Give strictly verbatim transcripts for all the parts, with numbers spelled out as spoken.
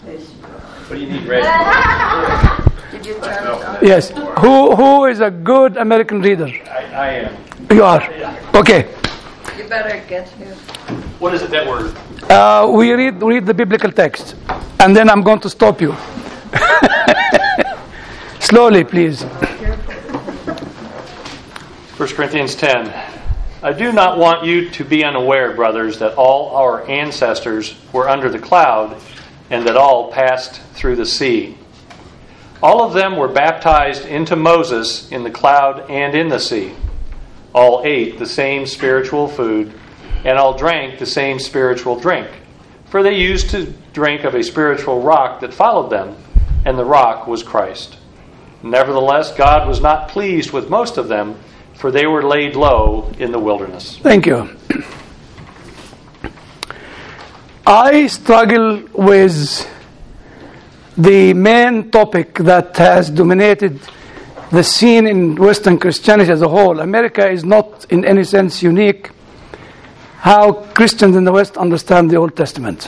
What do you need ready? Did you turn it on? Yes. Who who is a good American reader? I, I am. You are. Okay. You better get here. What is it that word? Uh, we read read the biblical text, and then I'm going to stop you. Slowly, please. First Corinthians ten. I do not want you to be unaware, brothers, that all our ancestors were under the cloud, and that all passed through the sea. All of them were baptized into Moses in the cloud and in the sea. All ate the same spiritual food, and all drank the same spiritual drink. For they used to drink of a spiritual rock that followed them, and the rock was Christ. Nevertheless, God was not pleased with most of them, for they were laid low in the wilderness. Thank you. I struggle with the main topic that has dominated the scene in Western Christianity as a whole. America is not in any sense unique. How Christians in the West understand the Old Testament.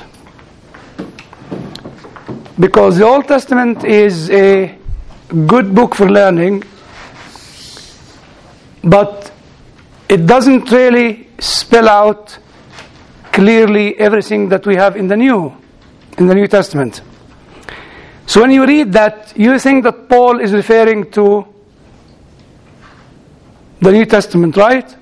Because the Old Testament is a good book for learning, but it doesn't really spell out clearly everything that we have in the New, in the New Testament. So when you read that, you think that Paul is referring to the New Testament, right?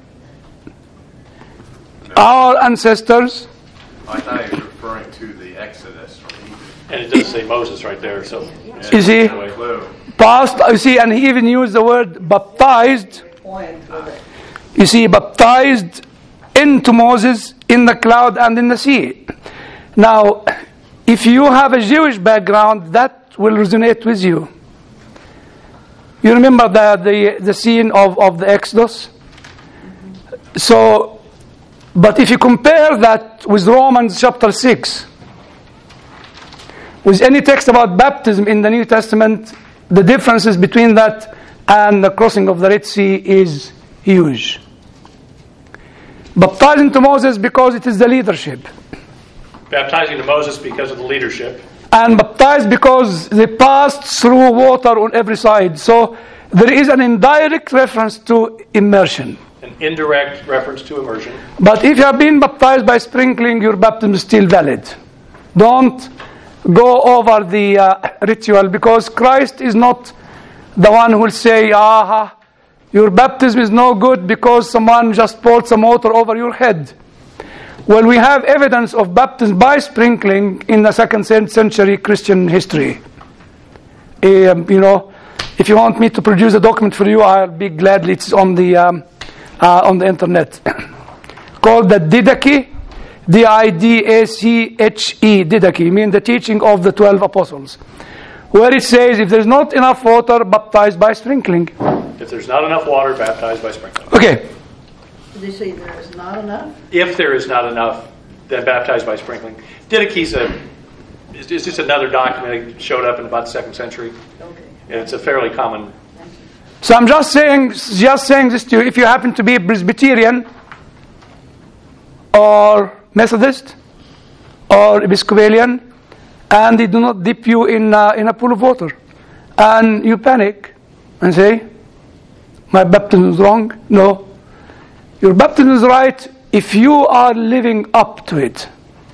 Our ancestors. I thought he was referring to the Exodus from Egypt. And it does say Moses right there. So, You see, Clue. past, you see, and he even used the word baptized. You see, baptized into Moses in the cloud and in the sea. Now, if you have a Jewish background, that will resonate with you. You remember the the, the scene of, of the Exodus? So, but if you compare that with Romans chapter six, with any text about baptism in the New Testament, the differences between that and the crossing of the Red Sea is huge. Baptizing to Moses because it is the leadership. baptizing to Moses because of the leadership. And baptized because they passed through water on every side. So there is an indirect reference to immersion. An indirect reference to immersion. But if you have been baptized by sprinkling, your baptism is still valid. Don't go over the uh, ritual, because Christ is not the one who will say, aha, your baptism is no good because someone just poured some water over your head. Well, we have evidence of baptism by sprinkling in the second century Christian history. Um, you know, if you want me to produce a document for you, I'll be glad. It's on the um, uh, on the internet, called the Didache, D I D A C H E, Didache, meaning the teaching of the twelve apostles, where it says, if there's not enough water, baptize by sprinkling. If there's not enough water, baptize by sprinkling. Okay. Did they say there is not enough? If there is not enough, then baptize by sprinkling. Didache's a is is just another document that showed up in about the second century, Okay. and it's a fairly common. So I'm just saying, just saying this to you. If you happen to be Presbyterian or Methodist or Episcopalian, and they do not dip you in uh, in a pool of water, and you panic and say, "My baptism is wrong." No, your baptism is right if you are living up to it.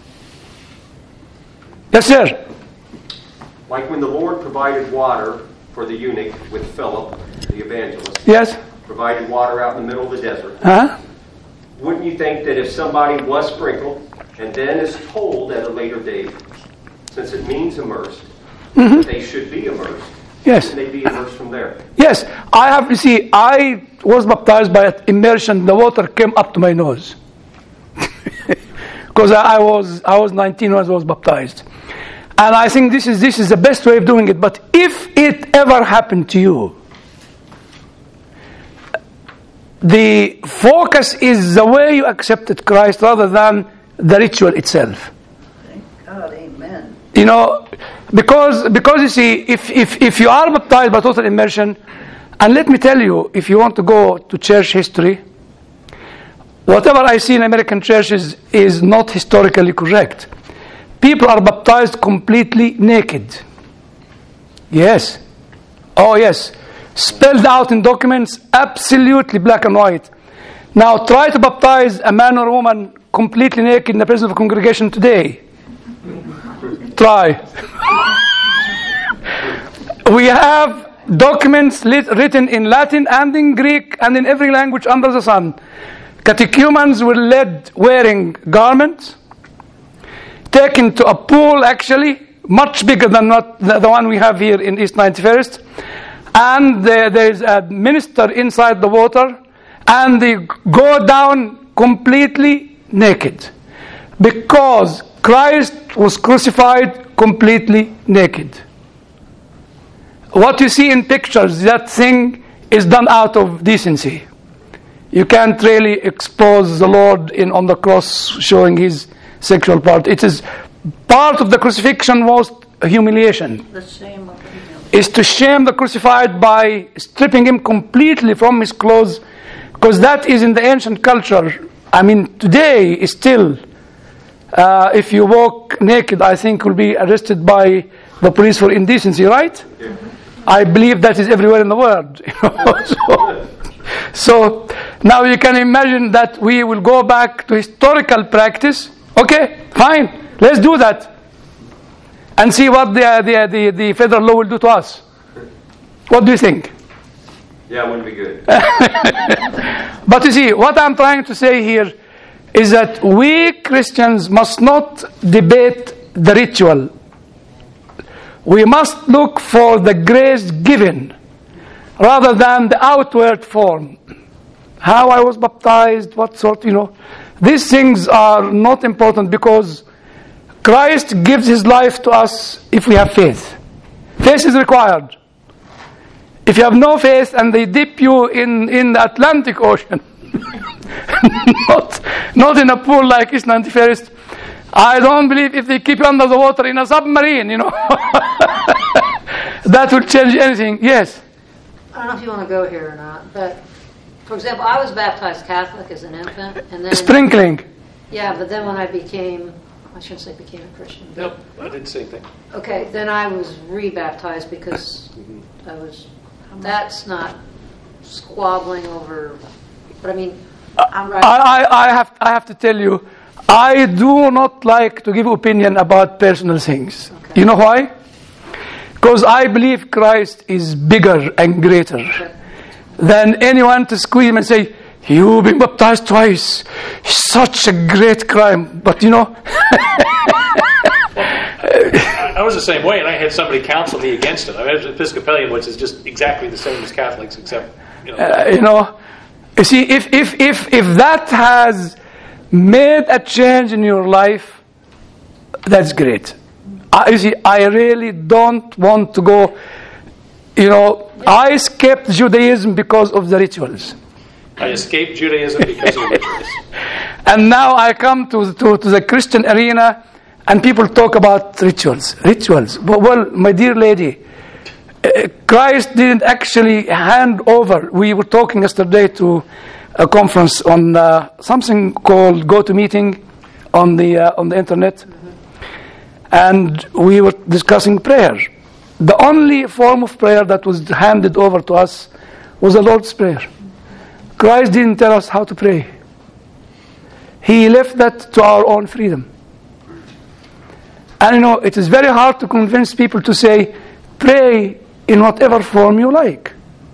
Yes, sir. Like when the Lord provided water for the eunuch with Philip, the evangelist. Yes. Provided water out in the middle of the desert. Huh? Wouldn't you think that if somebody was sprinkled and then is told at a later date, since it means immersed, Mm-hmm. that they should be immersed, Yes. and they be immersed from there? Yes, I have, you see, I was baptized by immersion. The water came up to my nose. Because I, I was I was nineteen when I was baptized. And I think this is this is the best way of doing it. But if it ever happened to you, the focus is the way you accepted Christ rather than the ritual itself. Thank God, amen. You know, because because you see, if, if, if you are baptized by total immersion, and let me tell you, if you want to go to church history, whatever I see in American churches is not historically correct. people are baptized completely naked. Yes. Oh, yes. Spelled out in documents, absolutely black and white. Now, try to baptize a man or woman completely naked in the presence of a congregation today. Try. We have documents lit, written in Latin and in Greek and in every language under the sun. Catechumens were led wearing garments, taken to a pool, actually, much bigger than what, the, the one we have here in East ninety-first. And there, there is a minister inside the water, and they go down completely naked. Because Christ was crucified completely naked. What you see in pictures, that thing is done out of decency. You can't really expose the Lord in on the cross showing his sexual part. It is part of the crucifixion, most humiliation. The shame of him. Is to shame the crucified by stripping him completely from his clothes, because that is in the ancient culture. I mean, today is still, uh, if you walk naked, I think you'll be arrested by the police for indecency, right? Yeah. I believe that is everywhere in the world. You know? so, so now you can imagine that we will go back to historical practice. Okay, fine, let's do that. And see what the, the, the, the federal law will do to us. What do you think? Yeah, it wouldn't be good. But you see, what I'm trying to say here is that we Christians must not debate the ritual. We must look for the grace given rather than the outward form. How I was baptized, what sort, you know. These things are not important, because Christ gives his life to us if we have faith. Faith is required. If you have no faith and they dip you in, in the Atlantic Ocean, not, not in a pool like East ninety-first, I don't believe if they keep you under the water in a submarine, you know, that will change anything. Yes? I don't know if you want to go here or not, but for example, I was baptized Catholic as an infant, and then Sprinkling. Yeah, but then when I became, I shouldn't say became a Christian. Nope, I did the same thing. Okay, then I was rebaptized because I was. That's not squabbling over. But I mean, I'm right. I, I, I have I have to tell you, I do not like to give opinion about personal things. Okay. You know why? Because I believe Christ is bigger and greater Okay. than anyone to squeeze him and say, "You've been baptized twice. Such a great crime." But you know. I was the same way, and I had somebody counsel me against it. I was Episcopalian, which is just exactly the same as Catholics, except, you know. Uh, you know, you see, if, if, if, if that has made a change in your life, that's great. I, you see, I really don't want to go, you know, I escaped Judaism because of the rituals. I escaped Judaism because of the rituals. And now I come to, to, to the Christian arena, and people talk about rituals. Rituals. Well, my dear lady, uh, Christ didn't actually hand over. We were talking yesterday to a conference on uh, something called GoToMeeting on the uh, on the internet, mm-hmm. and we were discussing prayer. The only form of prayer that was handed over to us was the Lord's Prayer. Christ didn't tell us how to pray. He left that to our own freedom. And you know, it is very hard to convince people to say, pray in whatever form you like.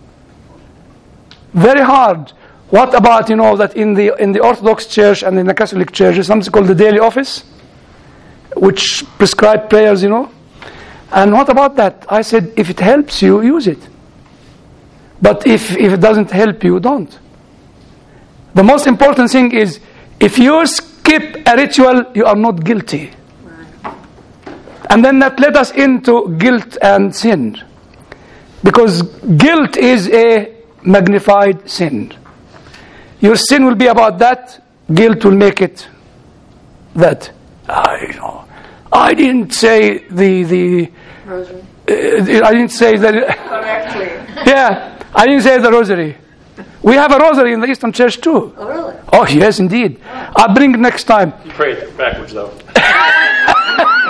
Very hard. What about, you know, that in the in the Orthodox Church and in the Catholic Church is something called the daily office, which prescribe prayers, you know. And what about that? I said, if it helps you, use it. But if, if it doesn't help you, don't. The most important thing is, if you skip a ritual, you are not guilty. And then that led us into guilt and sin. Because guilt is a magnified sin. Your sin will be about that, guilt will make it that. I know. I didn't say the the Rosary. Uh, I didn't say that. Correctly. Yeah, I didn't say the rosary. We have a rosary in the Eastern Church too. Oh, really? Oh, yes, indeed. I'll bring it next time. You pray it backwards, though.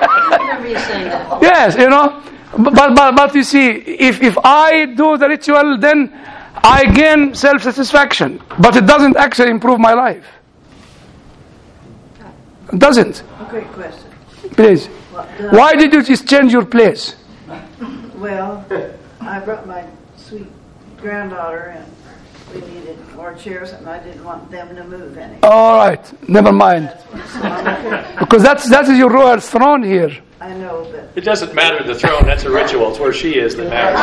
he's saying that. Yes, you know. But, but, but you see, if, if I do the ritual, then I gain self-satisfaction. But it doesn't actually improve my life. It doesn't. Great question. Please. What, uh, Why did you just change your place? Well, I brought my sweet granddaughter and we needed more chairs and I didn't want them to move any. All right, never mind. That's what, so I'm okay. Because that's that is your royal throne here. I know, but It doesn't matter the throne, that's a ritual. It's where she is that matters.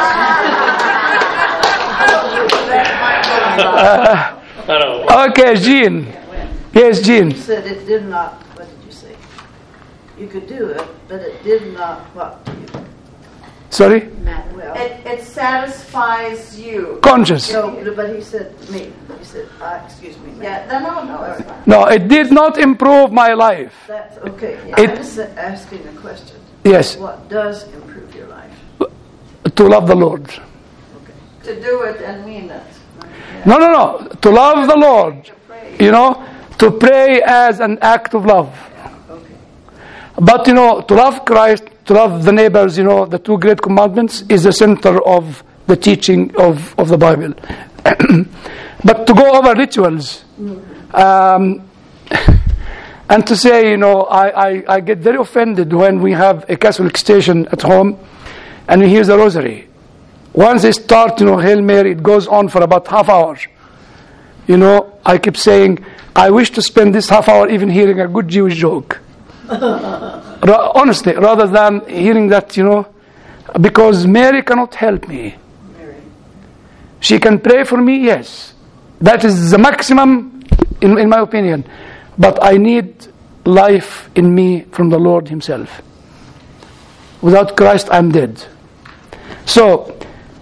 I don't know. Okay, Jean. Yes, Jean. you said it did not, what did you say? You could do it, but it did not what to you? Sorry? Well, It, it satisfies you. Conscious. no, but he said to me, he said, uh, excuse me. ma'am. Yeah, no, no, no, it's fine. No, it did not improve my life. That's okay. It- I'm just asking a question. Yes, What does improve your life? to love the Lord. To do it and mean it. No, no, no. To love the Lord. To pray. You know, to pray as an act of love. Okay. But, you know, to love Christ, to love the neighbors, you know, the two great commandments is the center of the teaching of, of the Bible. But to go over rituals, um, and to say, you know, I, I, I get very offended when we have a Catholic station at home and we hear the rosary. Once they start, you know, Hail Mary, it goes on for about half hour. You know, I keep saying, I wish to spend this half hour even hearing a good Jewish joke. Ra- honestly, rather than hearing that, you know, because Mary cannot help me. Mary. She can pray for me, yes. That is the maximum, in, in my opinion. But I need life in me from the Lord Himself. Without Christ, I'm dead. So,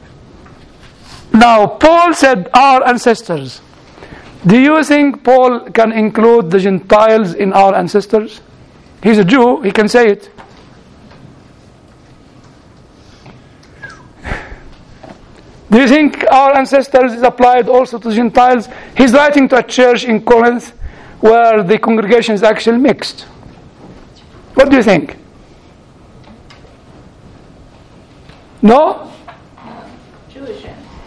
now Paul said, our ancestors. Do you think Paul can include the Gentiles in our ancestors? He's a Jew, he can say it. Do you think our ancestors is applied also to Gentiles? He's writing to a church in Corinth where the congregation is actually mixed. What do you think? No? Jewish.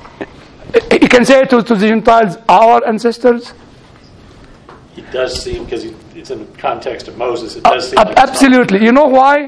He can say to, to the Gentiles, our ancestors? It does seem, because it's in the context of Moses, it does seem Ab- like it's absolutely. You know why?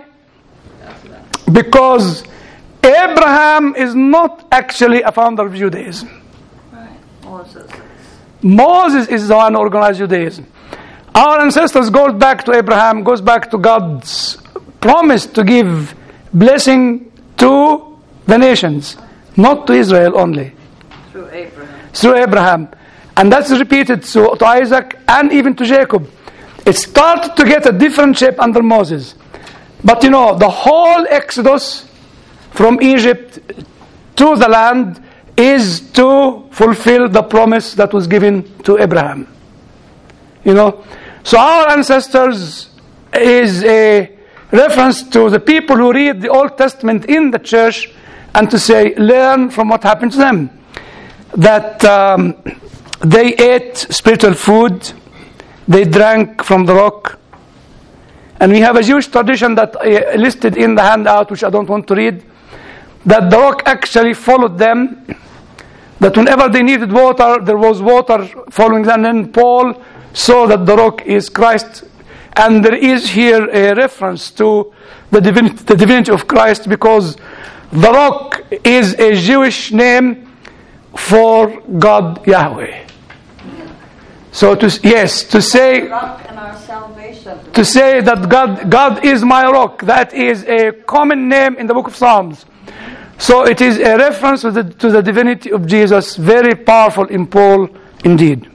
Because Abraham is not actually a founder of Judaism. Moses. Moses is the one who organized Judaism. Our ancestors goes back to Abraham, goes back to God's promise to give blessing to the nations, not to Israel only. Through Abraham. Through Abraham. And that's repeated to, to Isaac and even to Jacob. It started to get a different shape under Moses. But you know, the whole Exodus from Egypt to the land is to fulfill the promise that was given to Abraham. You know, so our ancestors is a reference to the people who read the Old Testament in the church and to say, learn from what happened to them. That um, they ate spiritual food, they drank from the rock. And we have a Jewish tradition that uh, listed in the handout, which I don't want to read, that the rock actually followed them, that whenever they needed water, there was water following them. And then Paul saw that the rock is Christ. And there is here a reference to the divinity, the divinity of Christ, because the rock is a Jewish name for God Yahweh. So to yes, to say Rock and our salvation. to say that God God is my rock, that is a common name in the book of Psalms. So it is a reference to the, to the divinity of Jesus, very powerful in Paul indeed.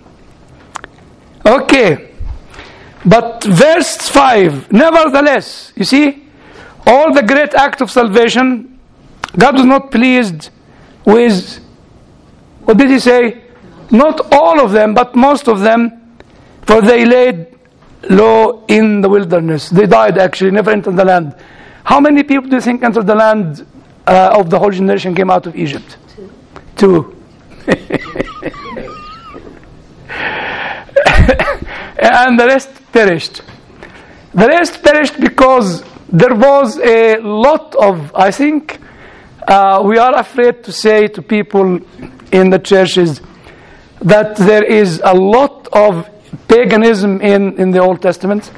Okay. But verse five, nevertheless, you see, all the great act of salvation, God was not pleased with, what did he say? Not all of them, but most of them, for they laid low in the wilderness. They died actually, never entered the land. How many people do you think entered the land uh, of the whole generation came out of Egypt? Two. Two. And the rest perished. The rest perished because there was a lot of, I think, uh, we are afraid to say to people in the churches that there is a lot of paganism in, in the Old Testament.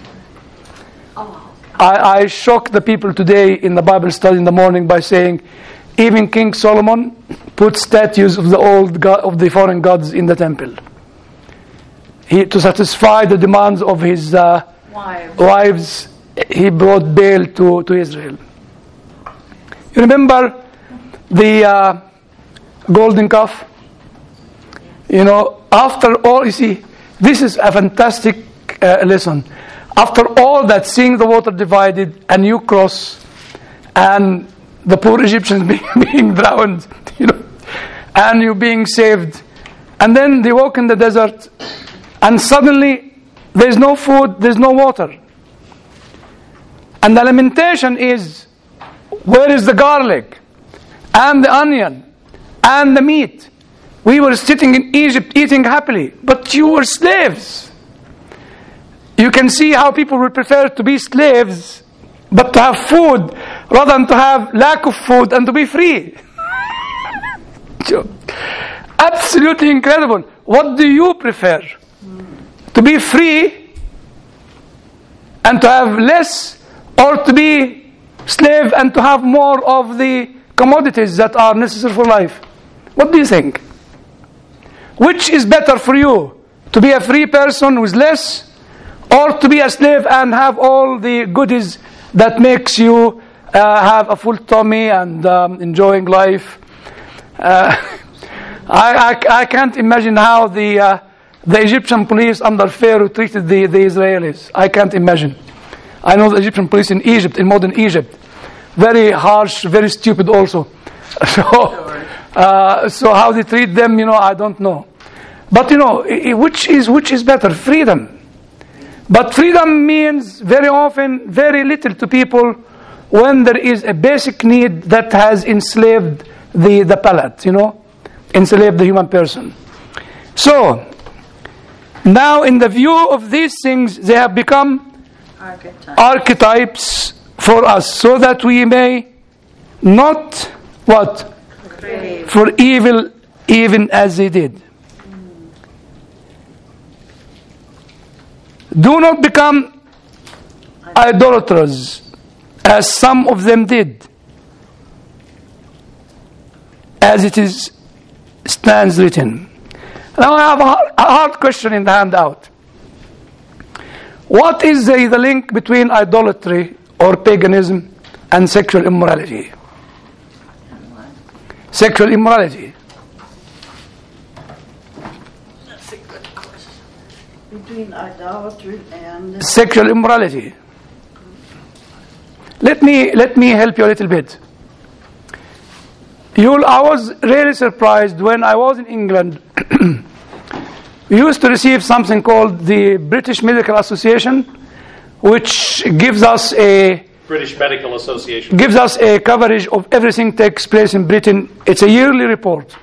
I, I shocked the people today in the Bible study in the morning by saying even King Solomon put statues of the old god, of the foreign gods in the temple. He, to satisfy the demands of his uh, Wives. wives, he brought Baal to, to Israel. You remember the uh, golden calf? You know, after all, you see, this is a fantastic uh, lesson. After all that, seeing the water divided, a new cross, and the poor Egyptians being, being drowned, you know, and you being saved, and then they walk in the desert, and suddenly there's no food, there's no water. And the lamentation is, where is the garlic, and the onion, and the meat? We were sitting in Egypt eating happily, but you were slaves. You can see how people would prefer to be slaves, but to have food, rather than to have lack of food and to be free. Absolutely incredible. What do you prefer? To be free and to have less, or to be slave and to have more of the commodities that are necessary for life? What do you think? Which is better for you? To be a free person with less, or to be a slave and have all the goodies that makes you uh, have a full tummy and um, enjoying life? Uh, I, I, I can't imagine how the uh, the Egyptian police under Pharaoh treated the, the Israelis. I can't imagine. I know the Egyptian police in Egypt, in modern Egypt, very harsh, very stupid also. So, uh, so how they treat them, you know, I don't know. But you know, which is which is better? Freedom. But freedom means very often very little to people when there is a basic need that has enslaved the, the palate, you know, enslaved the human person. So, now in the view of these things, they have become Archetypes. archetypes for us, so that we may not, what? Crave. For evil, even as they did. Do not become idolaters, as some of them did, as it is stands written. Now I have a hard, a hard question in the handout. What is the, the link between idolatry or paganism and sexual immorality? Sexual immorality. Between idolatry and Sexual immorality. Let me let me help you a little bit. You'll, I was really surprised when I was in England. We used to receive something called the British Medical Association, which gives us a British Medical Association. gives us a coverage of everything takes place in Britain. It's a yearly report.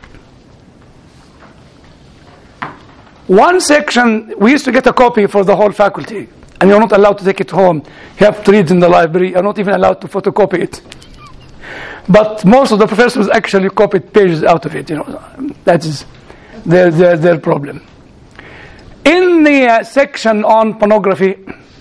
One section, we used to get a copy for the whole faculty, and you're not allowed to take it home. You have to read in the library. You're not even allowed to photocopy it. But most of the professors actually copied pages out of it. You know, that is their their, their problem. In the uh, section on pornography,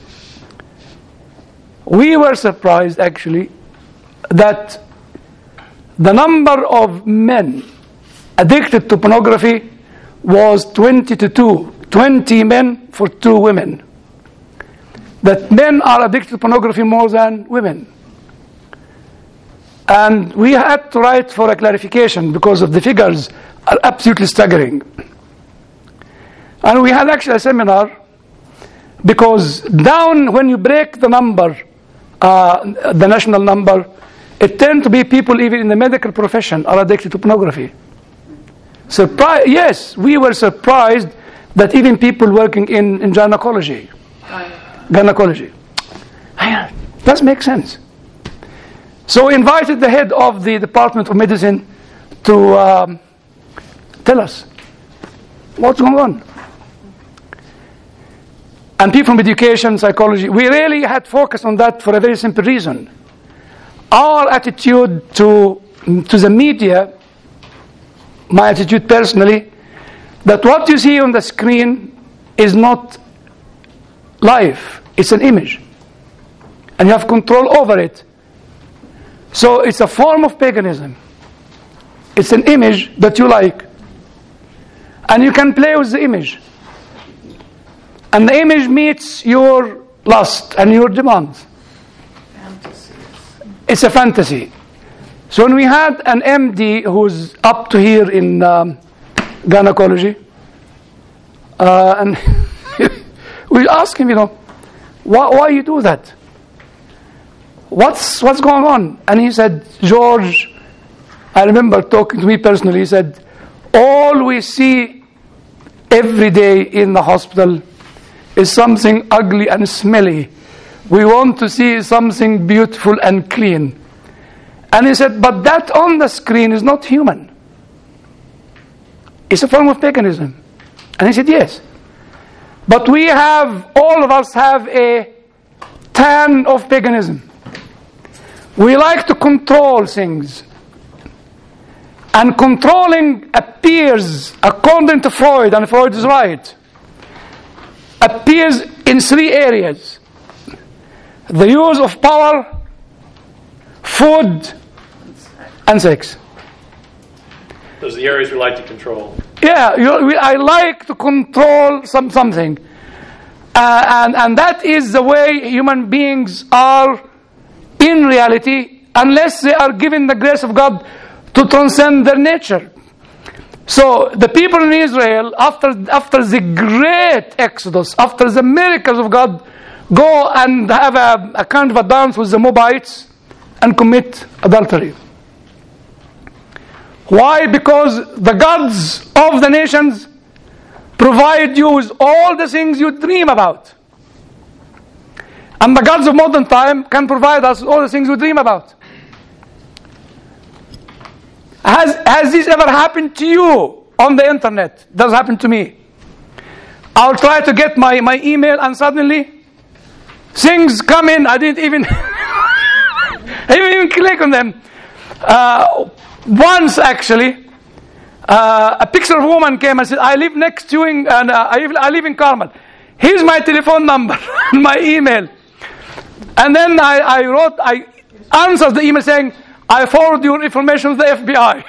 we were surprised actually that the number of men addicted to pornography was twenty to two. twenty men for two women. That men are addicted to pornography more than women. And we had to write for a clarification because of the figures are absolutely staggering. And we had actually a seminar because down when you break the number, uh, the national number, it turned to be people even in the medical profession are addicted to pornography. Surprise! Yes, we were surprised that even people working in, in gynecology, gynecology, does make sense. So we invited the head of the Department of Medicine to um, tell us what's going on. and people from education, psychology, we really had focused on that for a very simple reason. Our attitude to, to the media, my attitude personally, that what you see on the screen is not life, it's an image. And you have control over it. So it's a form of paganism. It's an image that you like. And you can play with the image. And the image meets your lust and your demands. Fantasies. It's a fantasy. So when we had an M D who's up to here in um, gynecology, uh, and we asked him, you know, why, why you do that? What's what's going on? And he said, George, I remember talking to me personally, he said, all we see every day in the hospital is something ugly and smelly. We want to see something beautiful and clean. And he said, but that on the screen is not human. It's a form of paganism. And he said, yes. But we have, all of us have a tan of paganism. We like to control things. And controlling appears, according to Freud, and Freud is right, appears in three areas. The use of power, food, and sex. Those are the areas we like to control. Yeah, you, we, I like to control some something. Uh, and, and that is the way human beings are in reality, unless they are given the grace of God to transcend their nature. So the people in Israel, after, after the great exodus, after the miracles of God, go and have a, a kind of a dance with the Moabites and commit adultery. Why? Because the gods of the nations provide you with all the things you dream about. And the gods of modern time can provide us all the things we dream about. Has, has this ever happened to you on the internet? It does happen to me. I'll try to get my, my email and suddenly things come in. I didn't even, I didn't even click on them. Uh, once actually, uh, a picture of a woman came and said, I live next to you in, and uh, I, live, I live in Carmel. Here's my telephone number and my email. And then I, I wrote, I answered the email saying, I forward your information to the F B I.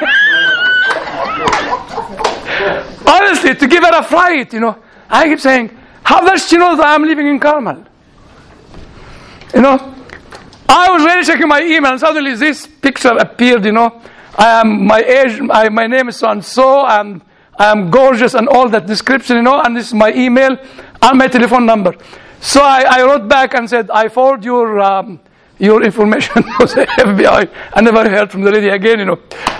Honestly, to give her a fright, you know. I keep saying, how does she know that I'm living in Carmel? You know, I was really checking my email and suddenly this picture appeared, you know. I am my age, I, my name is so and so, and I am gorgeous and all that description, you know, and this is my email and my telephone number. So I, I wrote back and said, I forward your um, your information to the F B I. I never heard from the lady again, you know.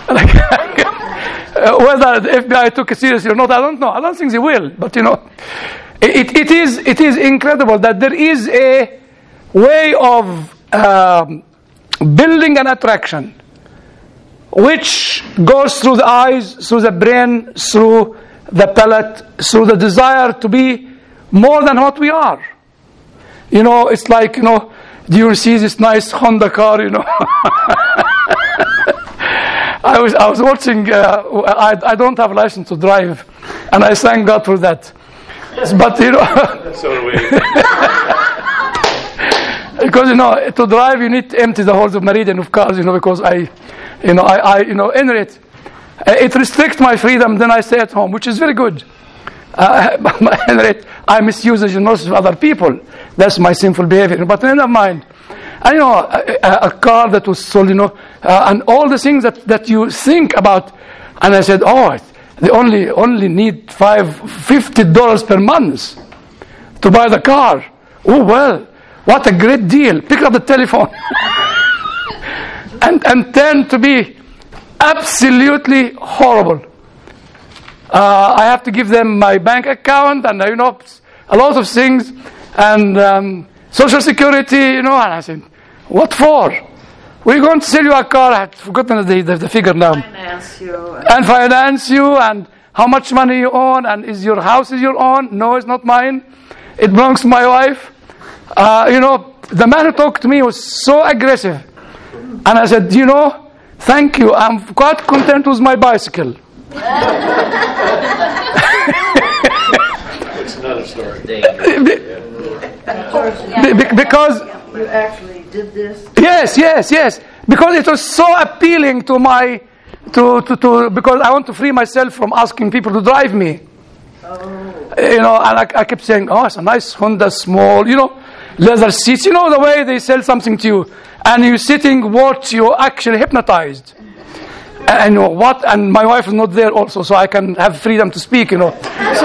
uh, whether the F B I took it seriously or not, I don't know. I don't think they will. But, you know, it, it, is, it is incredible that there is a way of um, building an attraction which goes through the eyes, through the brain, through the palate, through the desire to be more than what we are. You know, it's like, you know, do you see this nice Honda car, you know? I was I was watching, uh, I, I don't have a license to drive, and I thank God for that. But, you know... So do we. Because, you know, to drive you need to empty the whole of meridian of cars, you know, because I, you know, I, I you know, in it, it restricts my freedom, then I stay at home, which is very good. Uh, but in it, I misuse the generosity of other people. That's my sinful behavior. But never mind. And, you know, a, a, a car that was sold, you know, uh, and all the things that, that you think about. And I said, oh, they only only need five, fifty dollars per month to buy the car. Oh, well, what a great deal. Pick up the telephone. and, and tend to be absolutely horrible. Uh, I have to give them my bank account and, you know, a lot of things, and um, Social Security, you know, and I said, what for? We're going to sell you a car. I had forgotten the, the, the figure now. Finance you. And finance you, and how much money you own, and is your house is your own? No, it's not mine. It belongs to my wife. Uh, you know, the man who talked to me was so aggressive. And I said, you know, thank you. I'm quite content with my bicycle. It's another story. Be- be- because You actually did this? yes, yes, yes. Because it was so appealing to my to to, to because I want to free myself from asking people to drive me. Oh. You know, and I, I kept saying, "Oh, it's a nice Honda, small, you know, leather seats. You know the way they sell something to you, and you sitting, watch, you're actually hypnotized." And you know what? And my wife is not there also, so I can have freedom to speak. You know, so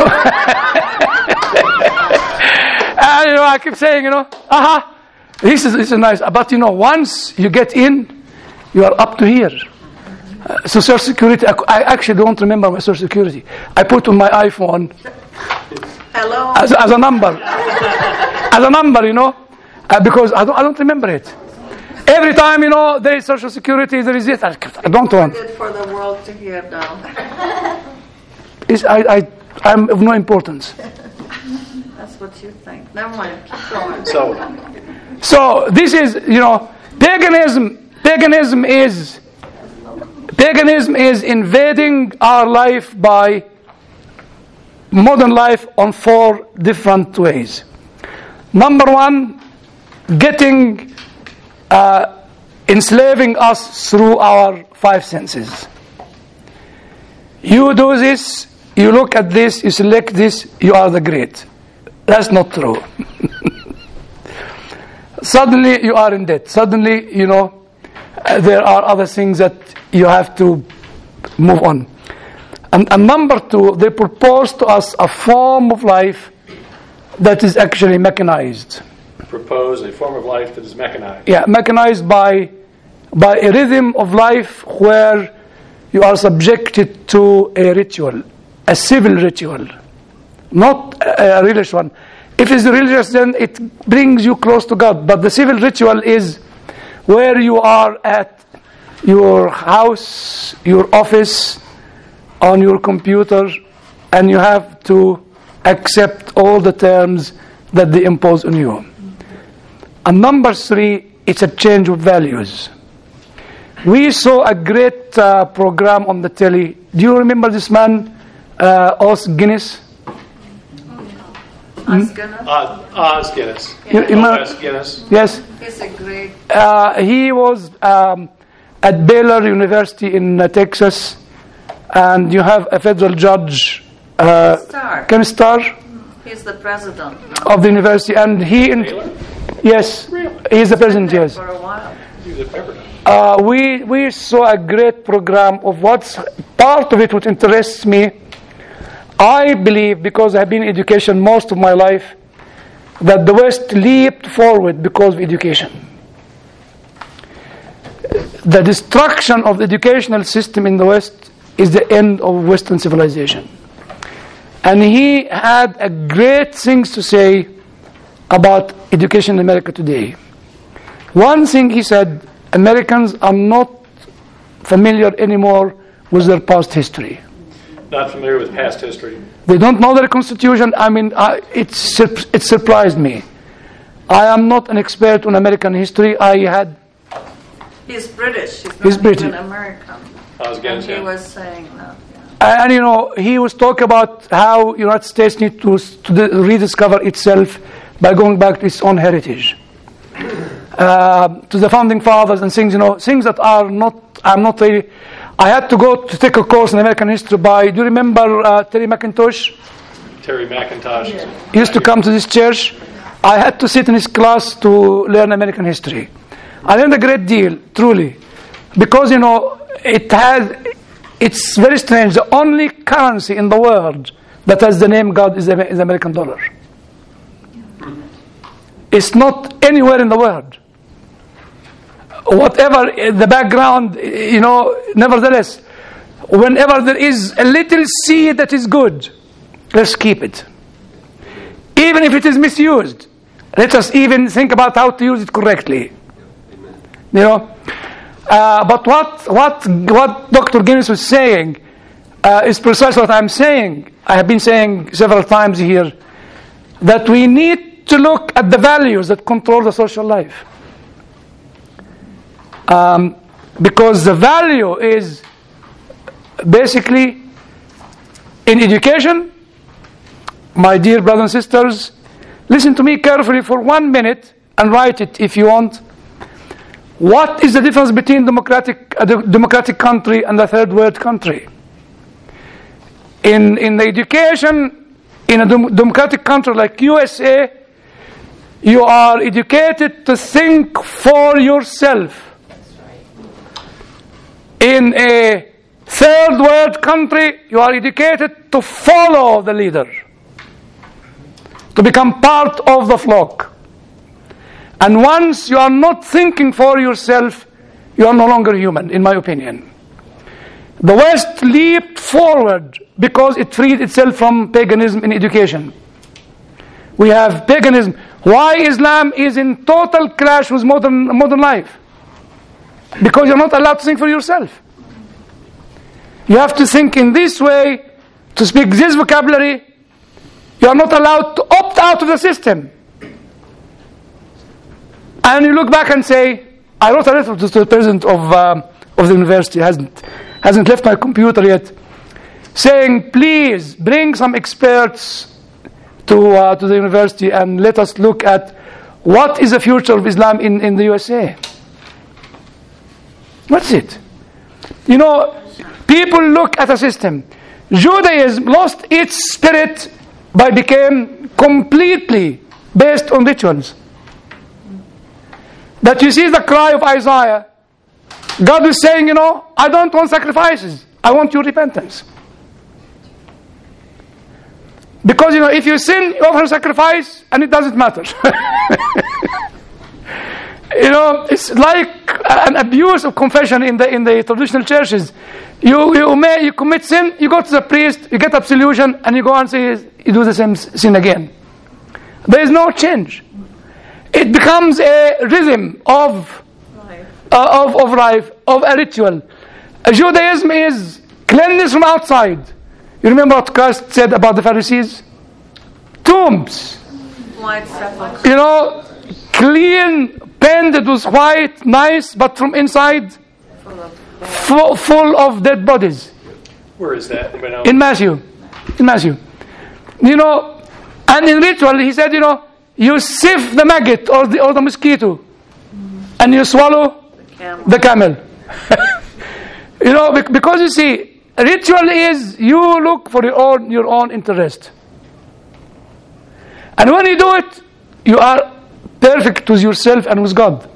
and you know, I keep saying, you know, aha, this is this is nice. But you know, once you get in, you are up to here. Uh, so Social Security, I, I actually don't remember my Social Security. I put on my iPhone Hello. as, as a number, as a number, you know, uh, because I don't, I don't remember it. Every time, you know, there is Social Security, there is this. I, I don't want. Good for the world to hear now. It's, I, I, I'm of no importance. That's what you think. Never mind. Keep going. So, So this is, you know, paganism. Paganism is paganism is invading our life by modern life on four different ways. Number one, getting uh, enslaving us through our five senses. You do this, you look at this, you select this, you are the great. That's not true. Suddenly you are in debt. Suddenly, you know, uh, there are other things that you have to move on. And, and number two, they propose to us a form of life that is actually mechanized. propose a form of life that is mechanized. Yeah, mechanized by by a rhythm of life where you are subjected to a ritual, a civil ritual, not a, a religious one. If it's religious, then it brings you close to God. But the civil ritual is where you are at your house, your office, on your computer, and you have to accept all the terms that they impose on you. And number three, it's a change of values. We saw a great uh, program on the telly. Do you remember this man, uh, Os Guinness? Os Guinness. Oz, Oz Guinness. You- you remember- Oz Guinness. Yes. He's a great. Uh, he was um, at Baylor University in uh, Texas, and you have a federal judge, uh, Star. Ken Starr, He's the president of the university, and he, in, Baylor? yes, he is the president. Yes. for a while. He was at Pepperdine. Uh, we we saw a great program of what's part of it, which interests me. I believe, because I've been in education most of my life, that the West leaped forward because of education. The destruction of the educational system in the West is the end of Western civilization. And he had a great things to say about education in America today. One thing he said, Americans are not familiar anymore with their past history. Not familiar with past history. They don't know their constitution. I mean, I, it, sur- it surprised me. I am not an expert on American history. I had, He's British. He's not He's British. even American. Oz And Guinness. he yeah. was saying that. and, and you know, he was talking about how United States need to, to de- rediscover itself by going back to its own heritage. Uh, to the founding fathers and things, you know, things that are not, I'm not really, I had to go to take a course in American history by, do you remember uh, Terry McIntosh? Terry McIntosh. He used to come to this church. I had to sit in his class to learn American history. I learned a great deal, truly, because, you know, it has, it's very strange. The only currency in the world that has the name God is the, is the American dollar. It's not anywhere in the world. Whatever the background, you know, nevertheless, whenever there is a little seed that is good, let's keep it. Even if it is misused, let us even think about how to use it correctly. You know, uh, but what what what Doctor Guinness was saying uh, is precisely what I'm saying. I have been saying several times here. that we need to look at the values that control the social life. Um, because the value is basically in education. My dear brothers and sisters, listen to me carefully for one minute and write it if you want. What is the difference between democratic a democratic country and a third world country? In in the education, in a dem- democratic country like U S A, you are educated to think for yourself. In a third world country, you are educated to follow the leader, to become part of the flock. And once you are not thinking for yourself, you are no longer human, in my opinion. The West leaped forward because it freed itself from paganism in education. We have paganism. Why Islam is in total clash with modern modern life? Because you're not allowed to think for yourself. You have to think in this way, to speak this vocabulary. You are not allowed to opt out of the system. And you look back and say, I wrote a letter to the president of um, of the university, hasn't hasn't left my computer yet, saying, please bring some experts to uh, to the university and let us look at what is the future of Islam in, in the U S A. What's it? You know, people look at a system. Judaism lost its spirit by became completely based on rituals. That you see the cry of Isaiah. God is saying, you know, I don't want sacrifices. I want your repentance. Because, you know, if you sin, you offer sacrifice, and it doesn't matter. You know, it's like an abuse of confession in the in the traditional churches. You you may you commit sin, you go to the priest, you get absolution, and you go and say you do the same sin again. There is no change. It becomes a rhythm of uh, of of life, of a ritual. Uh, Judaism is cleanliness from outside. You remember what Christ said about the Pharisees? Tombs. White sepulchre. You know, clean, painted with white, nice, but from inside, full, full of dead bodies. Where is that? In Matthew. In Matthew. You know, and in ritual, he said, you know, you sift the maggot or the, or the mosquito, and you swallow Camel. the camel. You know, because you see, ritual is you look for your own, your own interest. And when you do it, you are perfect with yourself and with God.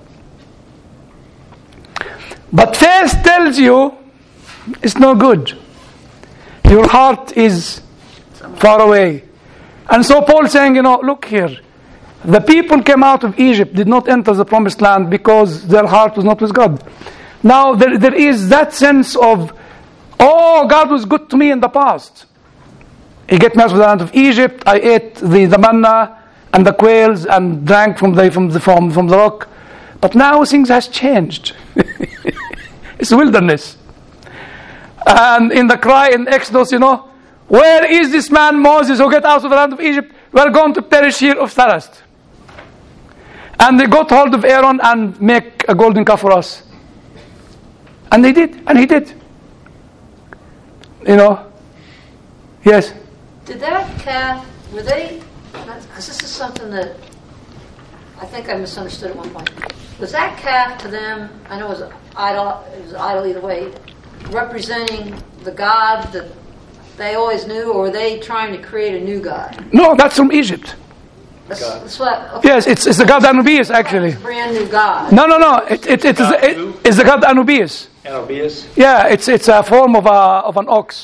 But faith tells you it's no good. Your heart is far away. And so Paul saying, you know, look here. The people came out of Egypt, did not enter the promised land because their heart was not with God. Now there, there is that sense of, oh, God was good to me in the past. He get me out of the land of Egypt. I ate the, the manna and the quails and drank from the from the from, from the rock. But now things has changed. It's wilderness. And in the cry in Exodus, you know, where is this man Moses who get out of the land of Egypt? We are going to perish here of thirst. And they got hold of Aaron and make a golden calf for us. And they did, and he did. You know, yes. Did that calf, were they, because this is something that I think I misunderstood at one point. Was that calf to them, I know it was idol, it was idol either way, representing the God that they always knew, or were they trying to create a new God? No, that's from Egypt. That's, that's what, okay. Yes, it's it's the god Anubius actually. It's a brand new God. No, no, no. It it, it is it, it's the god Anubius. Anubius? Yeah, it's it's a form of a of an ox.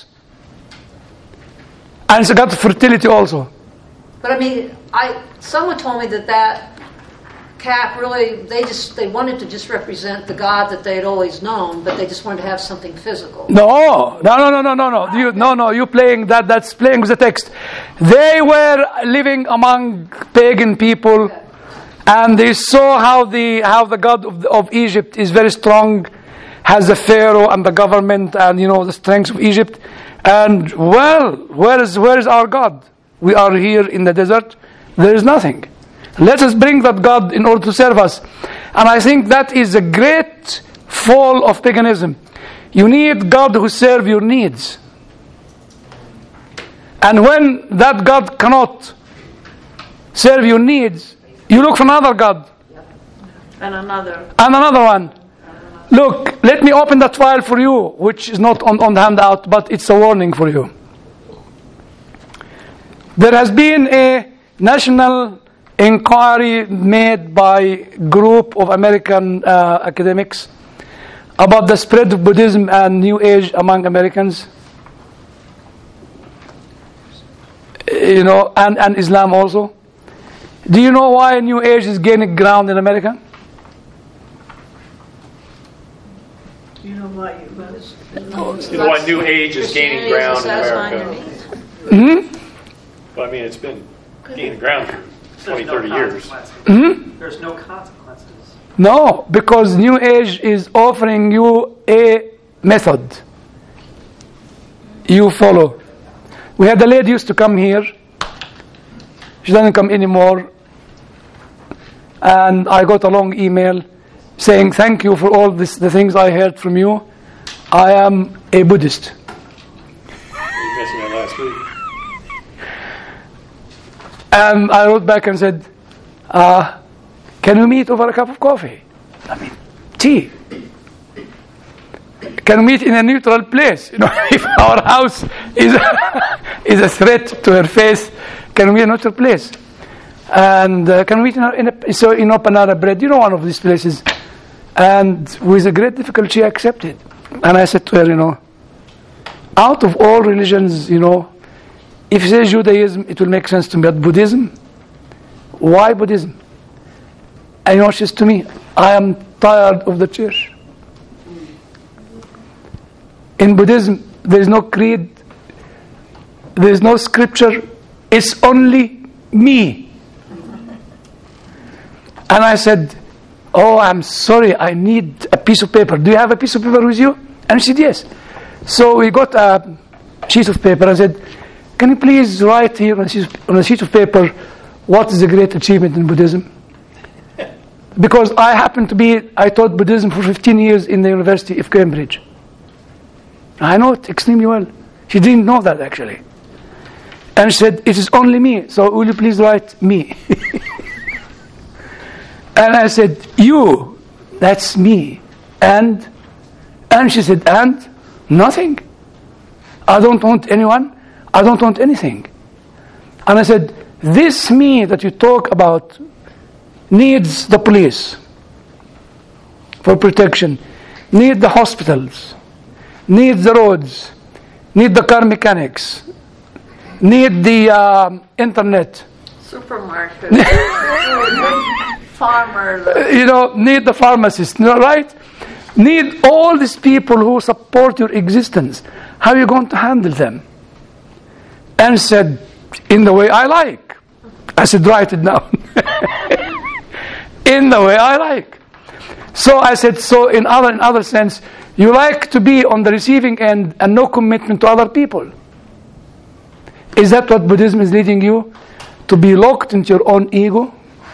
And it's a god of fertility also. But I mean, I someone told me that that calf really, they just they wanted to just represent the God that they had always known, but they just wanted to have something physical. No, no, no, no, no, no, no. You, no, no. You playing that? That's playing with the text. They were living among pagan people, okay. And they saw how the how the God of, of Egypt is very strong, has the Pharaoh and the government, and you know the strength of Egypt. And well, where is where is our God? We are here in the desert. There is nothing. Let us bring that God in order to serve us. And I think that is a great fall of paganism. You need God who serves your needs. And when that God cannot serve your needs, you look for another God. And another. And another one. Look, let me open that file for you, which is not on, on the handout, but it's a warning for you. There has been a national inquiry made by a group of American uh, academics about the spread of Buddhism and New Age among Americans. You know, and, and Islam also. Do you know why New Age is gaining ground in America? You know why you must. Why New Age is gaining ground in America. Hmm? Well, I mean, it's been gaining ground for twenty, thirty years. Hmm? There's no consequences. No, because New Age is offering you a method. You follow. We had a lady used to come here. She doesn't come anymore. And I got a long email saying, thank you for all this, the things I heard from you. I am a Buddhist. You mentioned that last week. And I wrote back and said, uh, can we meet over a cup of coffee? I mean, tea. Can we meet in a neutral place? You know, if our house is a, is a threat to her faith, can we meet in a neutral place? And uh, can we meet in a, in a, so in Panera Bread, you know, one of these places. And with a great difficulty, she accepted. And I said to her, you know, out of all religions, you know, if you say Judaism, it will make sense to me. But Buddhism, why Buddhism? And you know, she says to me, I am tired of the church. In Buddhism, there is no creed, there is no scripture, it's only me. And I said, oh, I'm sorry, I need a piece of paper. Do you have a piece of paper with you? And she said, yes. So we got a sheet of paper and said, can you please write here on a, sheet, on a sheet of paper what is the great achievement in Buddhism? Because I happen to be, I taught Buddhism for fifteen years in the University of Cambridge. I know it extremely well. She didn't know that actually. And she said, it is only me, so will you please write me? And I said, you, that's me. And, and she said, and? Nothing. I don't want anyone. I don't want anything. And I said, this me that you talk about needs the police for protection, needs the hospitals, needs the roads, need the car mechanics, need the um, internet, Supermarket. Farmer. you know, need the pharmacist, you know, right? Need all these people who support your existence. How are you going to handle them? And said, in the way I like. I said, write it down. In the way I like. So I said, so in other in other sense, you like to be on the receiving end and no commitment to other people. Is that what Buddhism is leading you? To be locked into your own ego?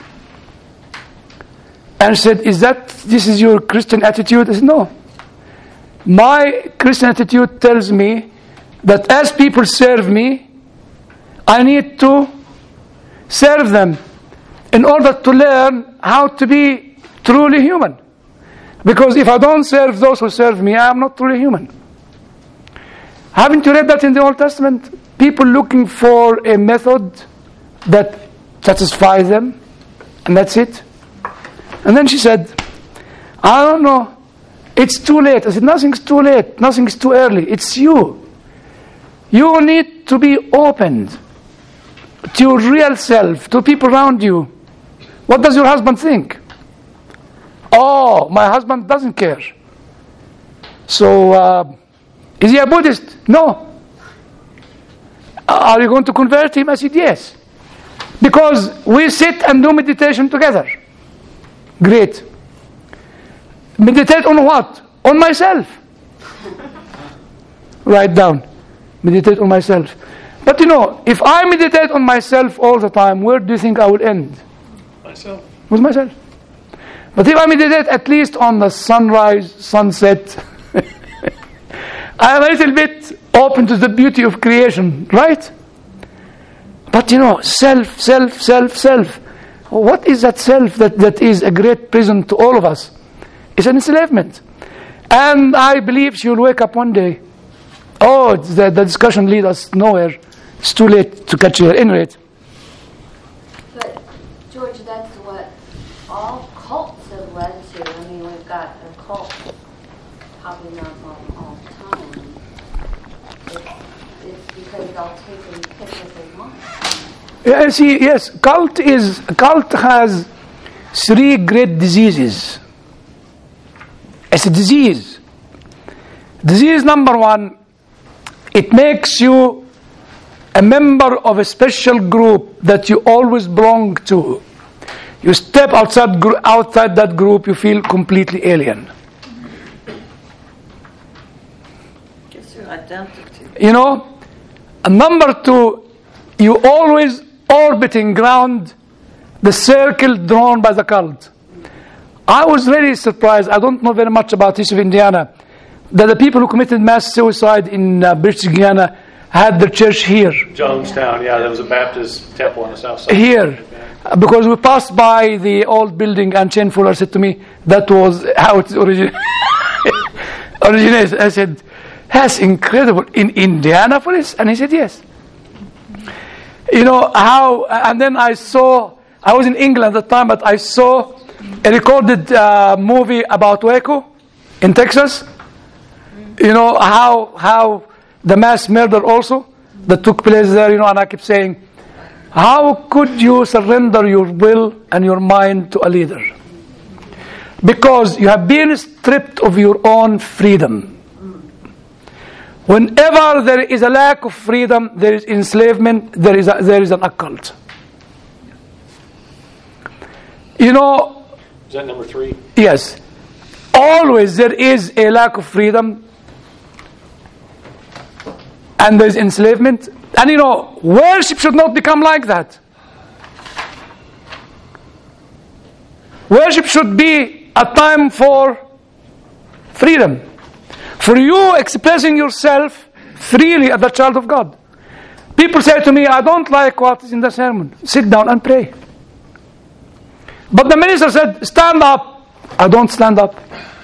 And said, is that, this is your Christian attitude? I said, no. My Christian attitude tells me that as people serve me, I need to serve them in order to learn how to be truly human. Because if I don't serve those who serve me, I am not truly human. Haven't you read that in the Old Testament? People looking for a method that satisfies them, and that's it. And then she said, I don't know, it's too late. I said, nothing's too late, nothing's too early, it's you. You need to be opened to your real self, to people around you. What does your husband think? Oh, my husband doesn't care. So, uh, is he a Buddhist? No. Are you going to convert him? I said, yes. Because we sit and do meditation together. Great. Meditate on what? On myself. Write down. Meditate on myself. But you know, if I meditate on myself all the time, where do you think I will end? Myself. With myself. But if I meditate at least on the sunrise, sunset, I am a little bit open to the beauty of creation, right? But you know, self, self, self, self. What is that self that, that is a great prison to all of us? It's an enslavement. And I believe she will wake up one day. Oh, the, the discussion leads us nowhere. It's too late to catch her. Anyway. But, George, that's what all cults have led to. I mean, we've got a cult popping up all, all the time. It's, it's because they'll take and pick what they want. Yeah, see, yes, cult is cult has three great diseases. It's a disease. Disease number one, it makes you a member of a special group that you always belong to. You step outside outside that group, you feel completely alien. Gives you identity. You know, and number two, you always orbiting around the circle drawn by the cult. I was really surprised. I don't know very much about history of Indiana, that the people who committed mass suicide in uh, British Guiana had their church here. Jonestown, yeah, there was a Baptist temple on the south side. Here. Uh, because we passed by the old building and Shane Fuller said to me, that was how it origin- originated. I said, that's incredible. In Indianapolis? And he said, yes. You know, how, and then I saw, I was in England at the time, but I saw a recorded uh, movie about Waco in Texas. You know, how how the mass murder also that took place there, you know, and I kept saying, how could you surrender your will and your mind to a leader? Because you have been stripped of your own freedom. Whenever there is a lack of freedom, there is enslavement, there is a, there is an occult. You know, is that number three? Yes. Always there is a lack of freedom and there is enslavement. And you know, worship should not become like that. Worship should be a time for freedom. For you expressing yourself freely as a child of God. People say to me, I don't like what is in the sermon. Sit down and pray. But the minister said, stand up. I don't stand up.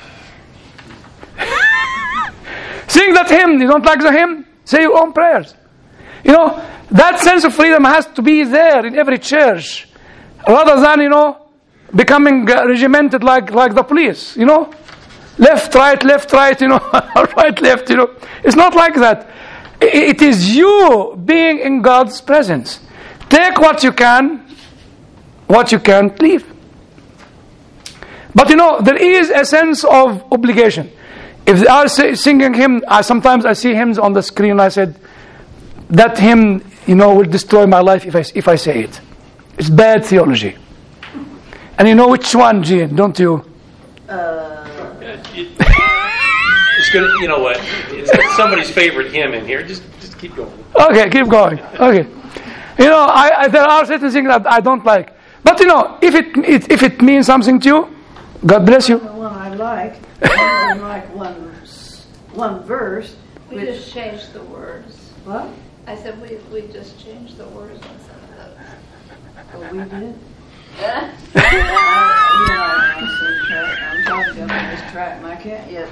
Sing that hymn. You don't like the hymn? Say your own prayers. You know, that sense of freedom has to be there in every church. Rather than, you know, becoming uh, regimented like, like the police, you know. Left, right, left, right, you know, right, left, you know. It's not like that. It is you being in God's presence. Take what you can, what you can't leave. But you know, there is a sense of obligation. If they are singing hymn, I, sometimes I see hymns on the screen and I said, that hymn, you know, will destroy my life if I, if I say it. It's bad theology. And you know which one, Jean, don't you? Uh, It's gonna, you know what? It's somebody's favorite hymn in here. Just, just keep going. Okay, keep going. Okay, you know, I, I there are certain things that I don't like, but you know, if it, it if it means something to you, God bless you. the one I like, I only like one one verse. We Which, just changed the words. what? I said we we just changed the words on some of those. Oh, we did. Yeah. I, you know, I'm so track. I'm trying to get on this track, and I can't yet.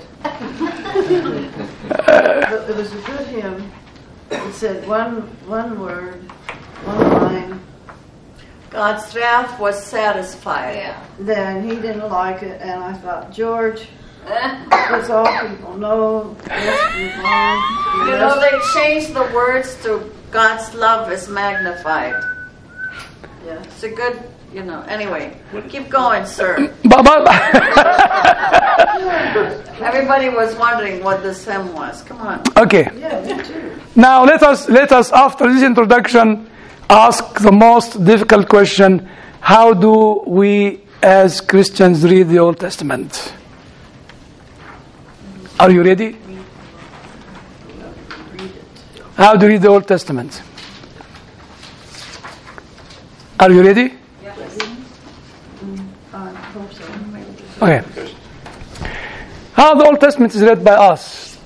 But it was a good hymn. It said one one word, one line. God's wrath was satisfied. Yeah. Then he didn't like it, and I thought, George, that's all people know. Let's move on. You know, they changed the words to God's love is magnified. Yeah. It's a good, you know, anyway, keep going, sir. But, but Everybody was wondering what this hymn was. Come on. okay. Yeah, me too. Now let us let us after this introduction ask the most difficult question: how do we as Christians read the Old Testament? Are you ready? How do you read the Old Testament? Are you ready? I hope so. Okay. How the Old Testament is read by us.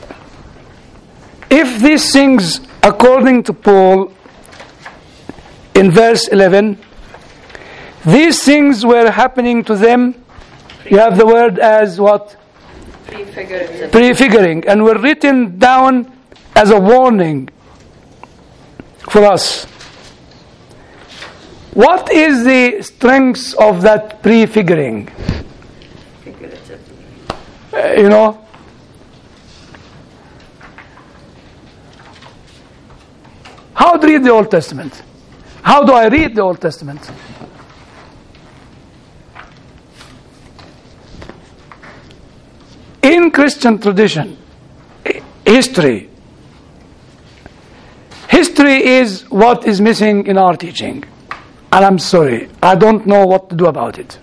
If these things, according to Paul, in verse eleven, these things were happening to them, you have the word as what? Prefigurative. Prefiguring, and were written down as a warning for us. What is the strength of that prefiguring? Figurative. Uh, you know, how do you read the Old Testament? How do I read the Old Testament? In Christian tradition, history, history is what is missing in our teaching. And I'm sorry, I don't know what to do about it.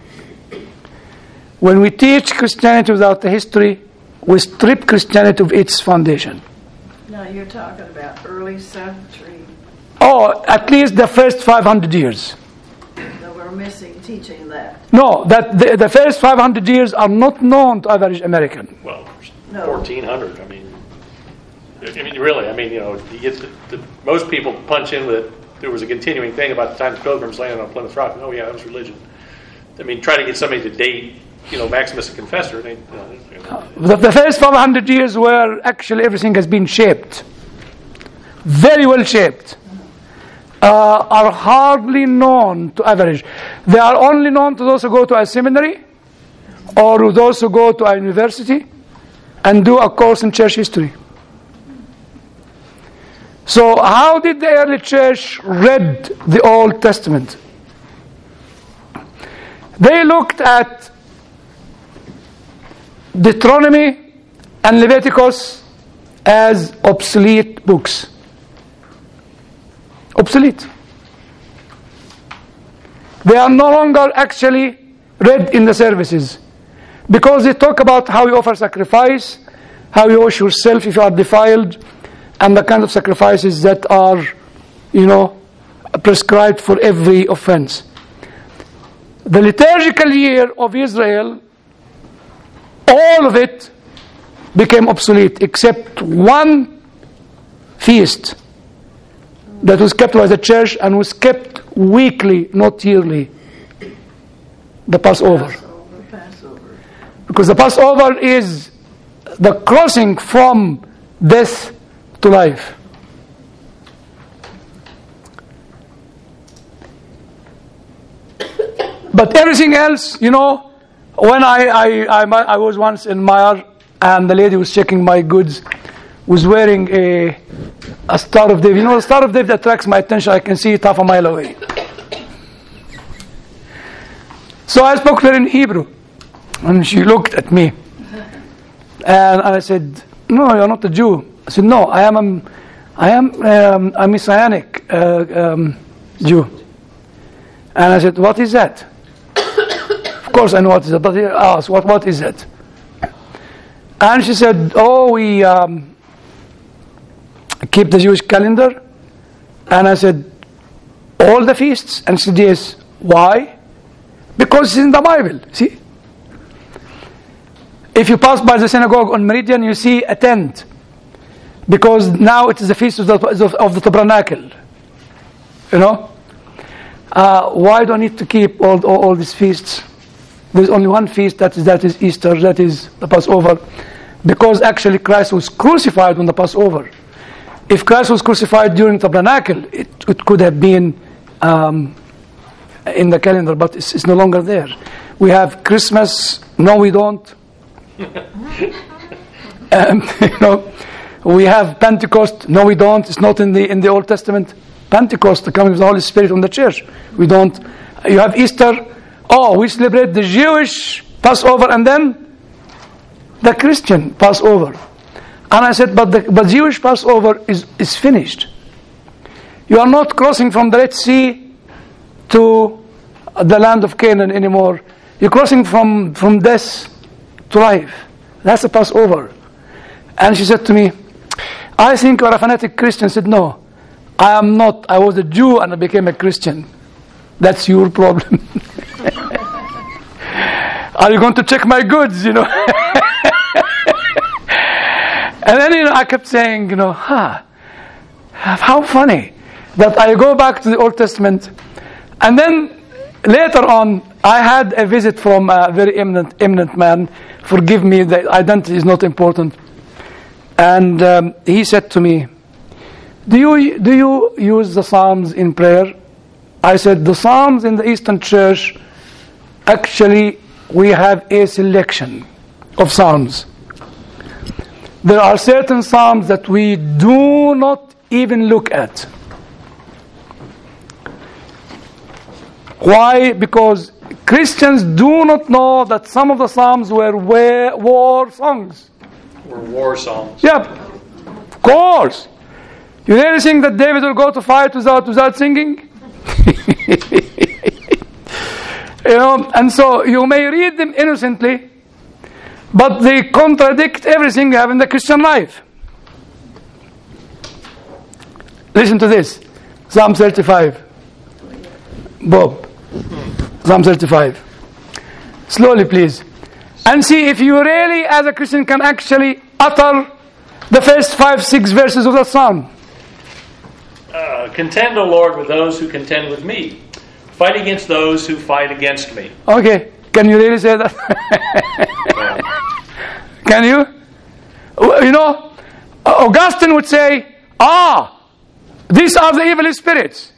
When we teach Christianity without the history, we strip Christianity of its foundation. No, you're talking about early century. Oh, at least the first five hundred years. That we're missing teaching that. No, that the, the first five hundred years are not known to average American. Well, No. fourteen hundred. I mean, I mean, really. I mean, you know, you get the, the, most people punch in with it. There was a continuing thing about the time the Pilgrims landed on Plymouth Rock. Oh yeah, that was religion. I mean, try to get somebody to date, you know, Maximus the Confessor. They, you know, you know. The, the first five hundred years where actually everything has been shaped, very well shaped, uh, are hardly known to average. They are only known to those who go to a seminary or to those who go to a university and do a course in church history. So how did the early church read the Old Testament? They looked at Deuteronomy and Leviticus as obsolete books. Obsolete. They are no longer actually read in the services because they talk about how you offer sacrifice, how you wash yourself if you are defiled, and the kind of sacrifices that are, you know, prescribed for every offense. The liturgical year of Israel, all of it became obsolete except one feast that was kept by the church and was kept weekly, not yearly. The Passover. Passover, Passover. Because the Passover is the crossing from death to life. But everything else, you know, when I, I, I, I was once in Meyer and the lady was checking my goods, was wearing a, a Star of David. You know, the Star of David attracts my attention. I can see it half a mile away. So I spoke to her in Hebrew, and she looked at me. And I said, "No, you're not a Jew." I said, "No, I am a, I am um, a Messianic uh, um, Jew." And I said, "What is that?" Of course I know what is that, but he asked, what, what is that? And she said, "Oh, we um, keep the Jewish calendar." And I said, "All the feasts?" And she said, "Yes." Why? Because it's in the Bible, see? If you pass by the synagogue on Meridian, you see a tent. Because now it is the feast of the, of the tabernacle. You know? Uh, why do I need to keep all, all, all these feasts? There's only one feast, that is, that is Easter, that is the Passover. Because actually Christ was crucified on the Passover. If Christ was crucified during the tabernacle, it, it could have been um, in the calendar, but it's, it's no longer there. We have Christmas. No, we don't. um, you know, we have Pentecost. No, we don't. It's not in the in the Old Testament. Pentecost, the coming of the Holy Spirit on the church. We don't. You have Easter. Oh, we celebrate the Jewish Passover and then the Christian Passover. And I said, but the but Jewish Passover is, is finished. You are not crossing from the Red Sea to the land of Canaan anymore. You're crossing from, from death to life. That's the Passover. And she said to me, "I think you're a fanatic Christian." I said, "No. I am not. I was a Jew and I became a Christian. That's your problem. Are you going to check my goods, you know? And then, you know, I kept saying, you know, huh, how funny that I go back to the Old Testament. And then later on, I had a visit from a very eminent, eminent man. Forgive me, the identity is not important. And um, he said to me, do you, do you use the Psalms in prayer? I said, the Psalms in the Eastern Church, actually, we have a selection of Psalms. There are certain Psalms that we do not even look at. Why? Because Christians do not know that some of the Psalms were war songs. Were war songs. Yep, of course. You really think that David will go to fight without without singing? You know, and so you may read them innocently, but they contradict everything you have in the Christian life. Listen to this, Psalm thirty-five. Bob, Psalm thirty-five. Slowly, please. And see if you really, as a Christian, can actually utter the first five, six verses of the Psalm. Uh, contend, O Lord, with those who contend with me. Fight against those who fight against me. Okay, can you really say that? Can you? You know, Augustine would say, ah, these are the evil spirits.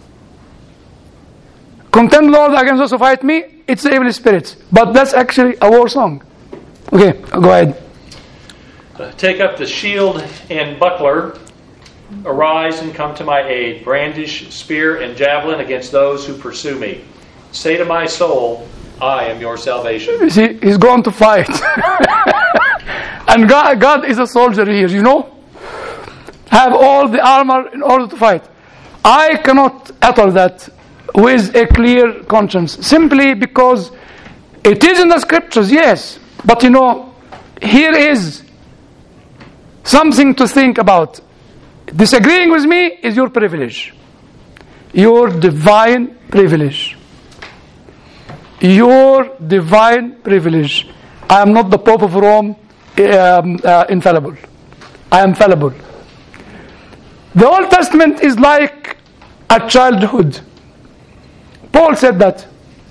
Contend, Lord, against those who fight me. It's the evil spirits. But that's actually a war song. Okay, go ahead. Uh, take up the shield and buckler. Arise and come to my aid. Brandish spear and javelin against those who pursue me. Say to my soul, I am your salvation. You see, he's going to fight. And God, God is a soldier here, you know. Have all the armor in order to fight. I cannot utter that with a clear conscience. Simply because it is in the scriptures, yes. But you know, here is something to think about. Disagreeing with me is your privilege. Your divine privilege. Your divine privilege. I am not the Pope of Rome, um, uh, infallible. I am fallible. The Old Testament is like a childhood. Paul said that.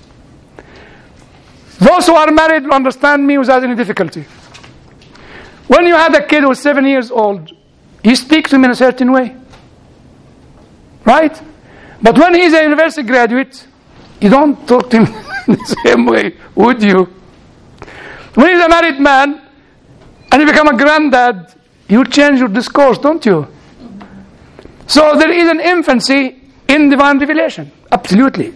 Those who are married will understand me without any difficulty. When you had a kid who was seven years old, you speak to him in a certain way. Right? But when he's a university graduate, you don't talk to him in the same way, would you? When he's a married man, and you become a granddad, you change your discourse, don't you? So there is an infancy in divine revelation. Absolutely.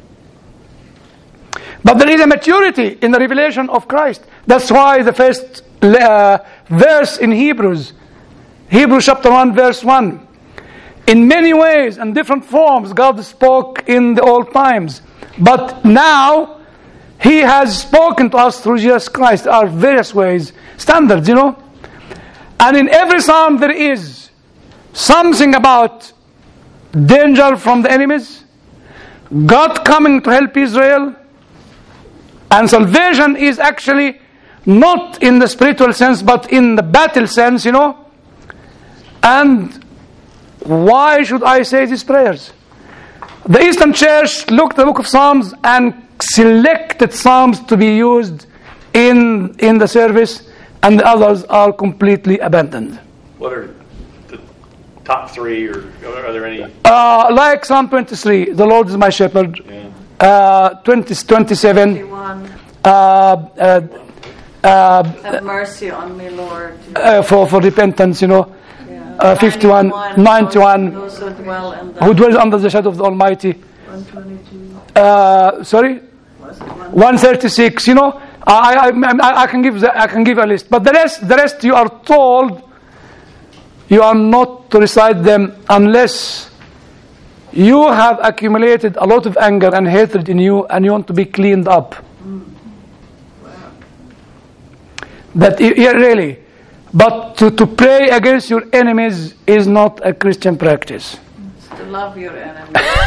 But there is a maturity in the revelation of Christ. That's why the first uh, verse in Hebrews, Hebrews chapter one, verse one. In many ways and different forms, God spoke in the old times. But now, He has spoken to us through Jesus Christ. There are various ways, standards, you know. And in every psalm there is something about danger from the enemies, God coming to help Israel, and salvation is actually not in the spiritual sense, but in the battle sense, you know. And why should I say these prayers? The Eastern Church looked at the book of Psalms and selected Psalms to be used in, in the service, and the others are completely abandoned. What are the top three, or are there any? Uh, like Psalm twenty-three, the Lord is my shepherd. Yeah. Uh, twenty, twenty-seven. twenty-one. Uh, uh, uh, Have mercy on me, Lord. uh, for, for repentance, you know. Yeah. Uh, fifty-one, ninety-one. Those who dwell in the Who dwells under the shadow of the Almighty. one twenty-two. Uh, sorry? Was it one? one thirty-six, you know. I, I, I, I can give the, I can give a list. But the rest, the rest you are told you are not to recite them unless you have accumulated a lot of anger and hatred in you and you want to be cleaned up. That yeah, really. But to, to pray against your enemies is not a Christian practice. love your enemies.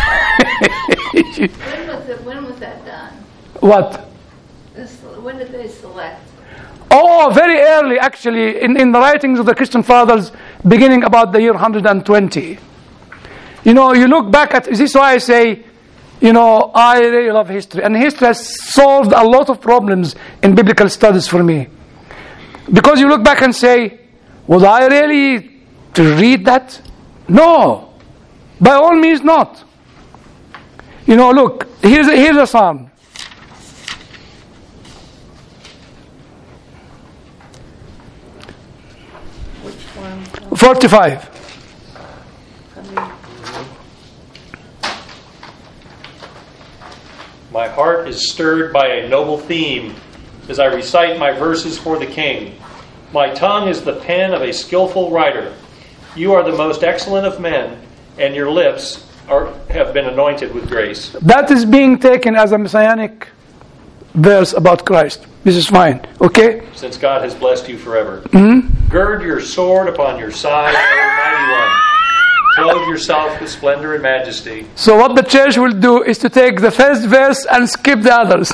When was it, when was that done? What? This, when did they select? Oh, very early, actually, in, in the writings of the Christian fathers, beginning about the year one hundred twenty. You know, you look back at, this is why I say, you know, I really love history. And history has solved a lot of problems in biblical studies for me. Because you look back and say, was I really to read that? No. By all means not. You know, look, here's a, here's a psalm. Which one? forty-five. My heart is stirred by a noble theme as I recite my verses for the king. My tongue is the pen of a skillful writer. You are the most excellent of men, and your lips are, have been anointed with grace. That is being taken as a messianic verse about Christ. This is fine, okay? Since God has blessed you forever. Mm-hmm. Gird your sword upon your side, O mighty one. Clothe yourself with splendor and majesty. So what the church will do is to take the first verse and skip the others.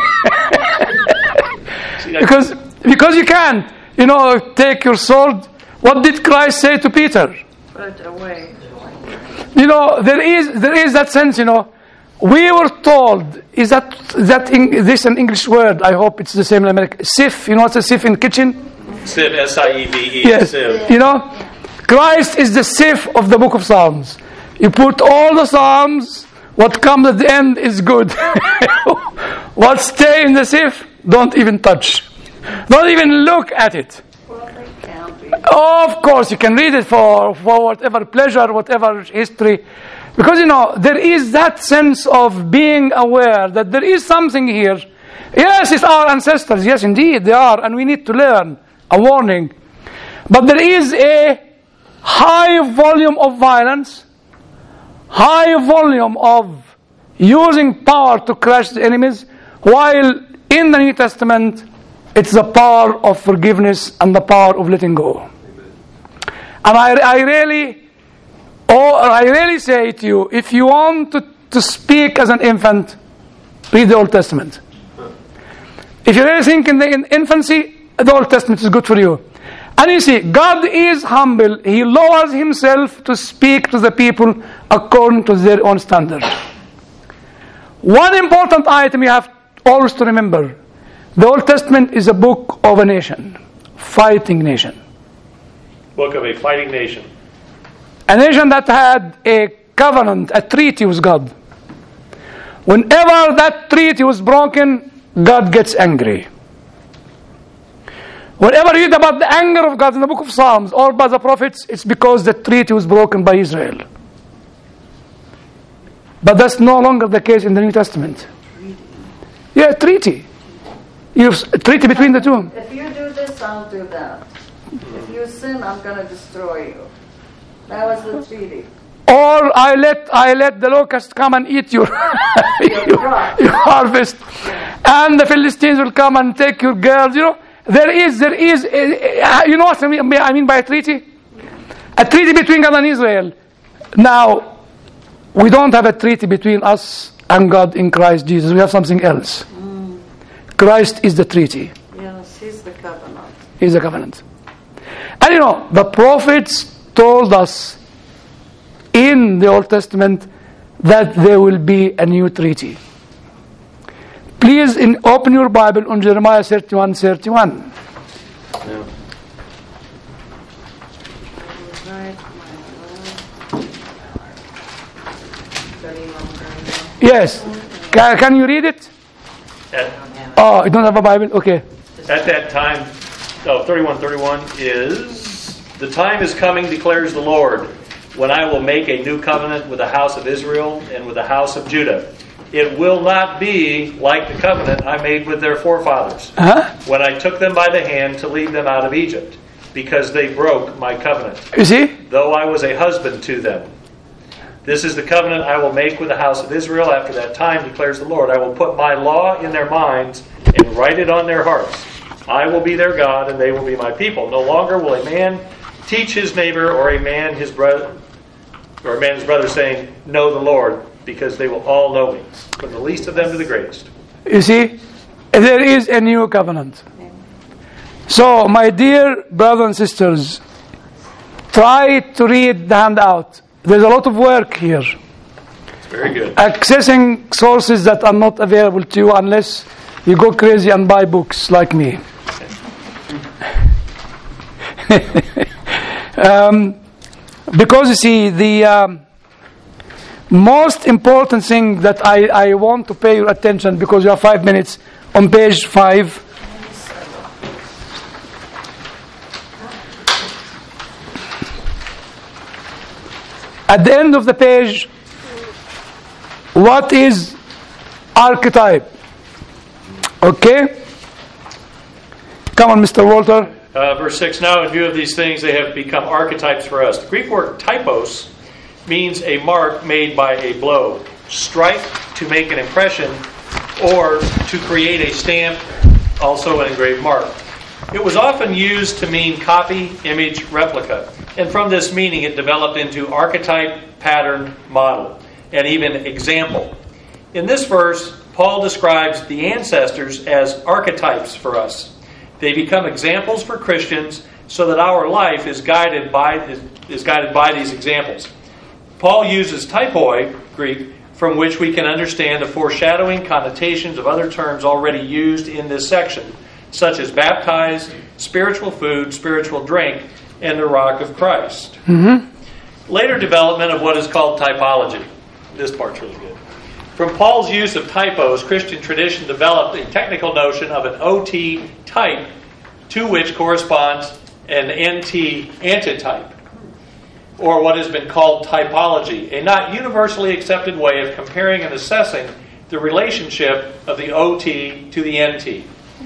See, that- because because you can, you know, take your sword. What did Christ say to Peter? Put it away. You know, there is there is that sense, you know. We were told, is that that in, this an English word? I hope it's the same in America. Sieve, you know what's a sieve in kitchen? Sieve, S I E V E. Yes, Sieve. you know, Christ is the sieve of the book of Psalms. You put all the Psalms, what comes at the end is good. What stay in the sieve, don't even touch. Don't even look at it. Well, they can't be. Of course, you can read it for, for whatever pleasure, whatever history. Because, you know, there is that sense of being aware that there is something here. Yes, it's our ancestors. Yes, indeed, they are. And we need to learn. A warning. But there is a high volume of violence, high volume of using power to crush the enemies, while in the New Testament, it's the power of forgiveness and the power of letting go. And I, I really, or I really say to you, if you want to, to speak as an infant, read the Old Testament. If you really think in the in infancy, the Old Testament is good for you. And you see, God is humble. He lowers himself to speak to the people according to their own standard. One important item you have always to remember. The Old Testament is a book of a nation. Fighting nation. Book of a fighting nation. A nation that had a covenant, a treaty with God. Whenever that treaty was broken, God gets angry. Whenever you read about the anger of God in the book of Psalms or by the prophets, it's because the treaty was broken by Israel. But that's no longer the case in the New Testament. Yeah, treaty. You have a treaty between the two. If you do this, I'll do that. If you sin, I'm going to destroy you. That was the treaty. Or I let I let the locust come and eat your your, your harvest, and the Philistines will come and take your girls. You know, there is there is uh, you know what I mean, I mean by a treaty, a treaty between God and Israel. Now, we don't have a treaty between us and God in Christ Jesus. We have something else. Mm. Christ is the treaty. Yes, he's the covenant. He's the covenant. And you know, the prophets told us in the Old Testament that there will be a new treaty. Please in, open your Bible on Jeremiah thirty-one thirty-one. Yeah. Yes. Can, can you read it? At, Oh, you don't have a Bible? Okay. at that time, oh, thirty-one thirty-one is, the time is coming, declares the Lord, when I will make a new covenant with the house of Israel and with the house of Judah. It will not be like the covenant I made with their forefathers, Uh-huh. when I took them by the hand to lead them out of Egypt, because they broke my covenant, You see? though I was a husband to them. This is the covenant I will make with the house of Israel after that time, declares the Lord. I will put my law in their minds and write it on their hearts. I will be their God, and they will be my people. No longer will a man teach his neighbor or a man his brother, Or a man and his brother saying, know the Lord, because they will all know me, from the least of them to the greatest. You see, there is a new covenant. So, my dear brothers and sisters, try to read the handout. There's a lot of work here. It's very good. Accessing sources that are not available to you unless you go crazy and buy books like me. um, because you see, the um, most important thing that I, I want to pay your attention, because you have five minutes, on page five. At the end of the page, what is archetype? Okay? Come on, Mister Walter. Uh, verse six, now in view of these things, they have become archetypes for us. The Greek word typos means a mark made by a blow. Strike to make an impression, or to create a stamp, also an engraved mark. It was often used to mean copy, image, replica. And from this meaning, it developed into archetype, pattern, model, and even example. In this verse, Paul describes the ancestors as archetypes for us. They become examples for Christians so that our life is guided by is guided by these examples. Paul uses typoi, Greek, from which we can understand the foreshadowing connotations of other terms already used in this section, such as baptized, spiritual food, spiritual drink, and the rock of Christ. Mm-hmm. Later development of what is called typology. This part's really good. From Paul's use of typos, Christian tradition developed a technical notion of an O T type, to which corresponds an N T antitype, or what has been called typology, a not universally accepted way of comparing and assessing the relationship of the O T to the N T.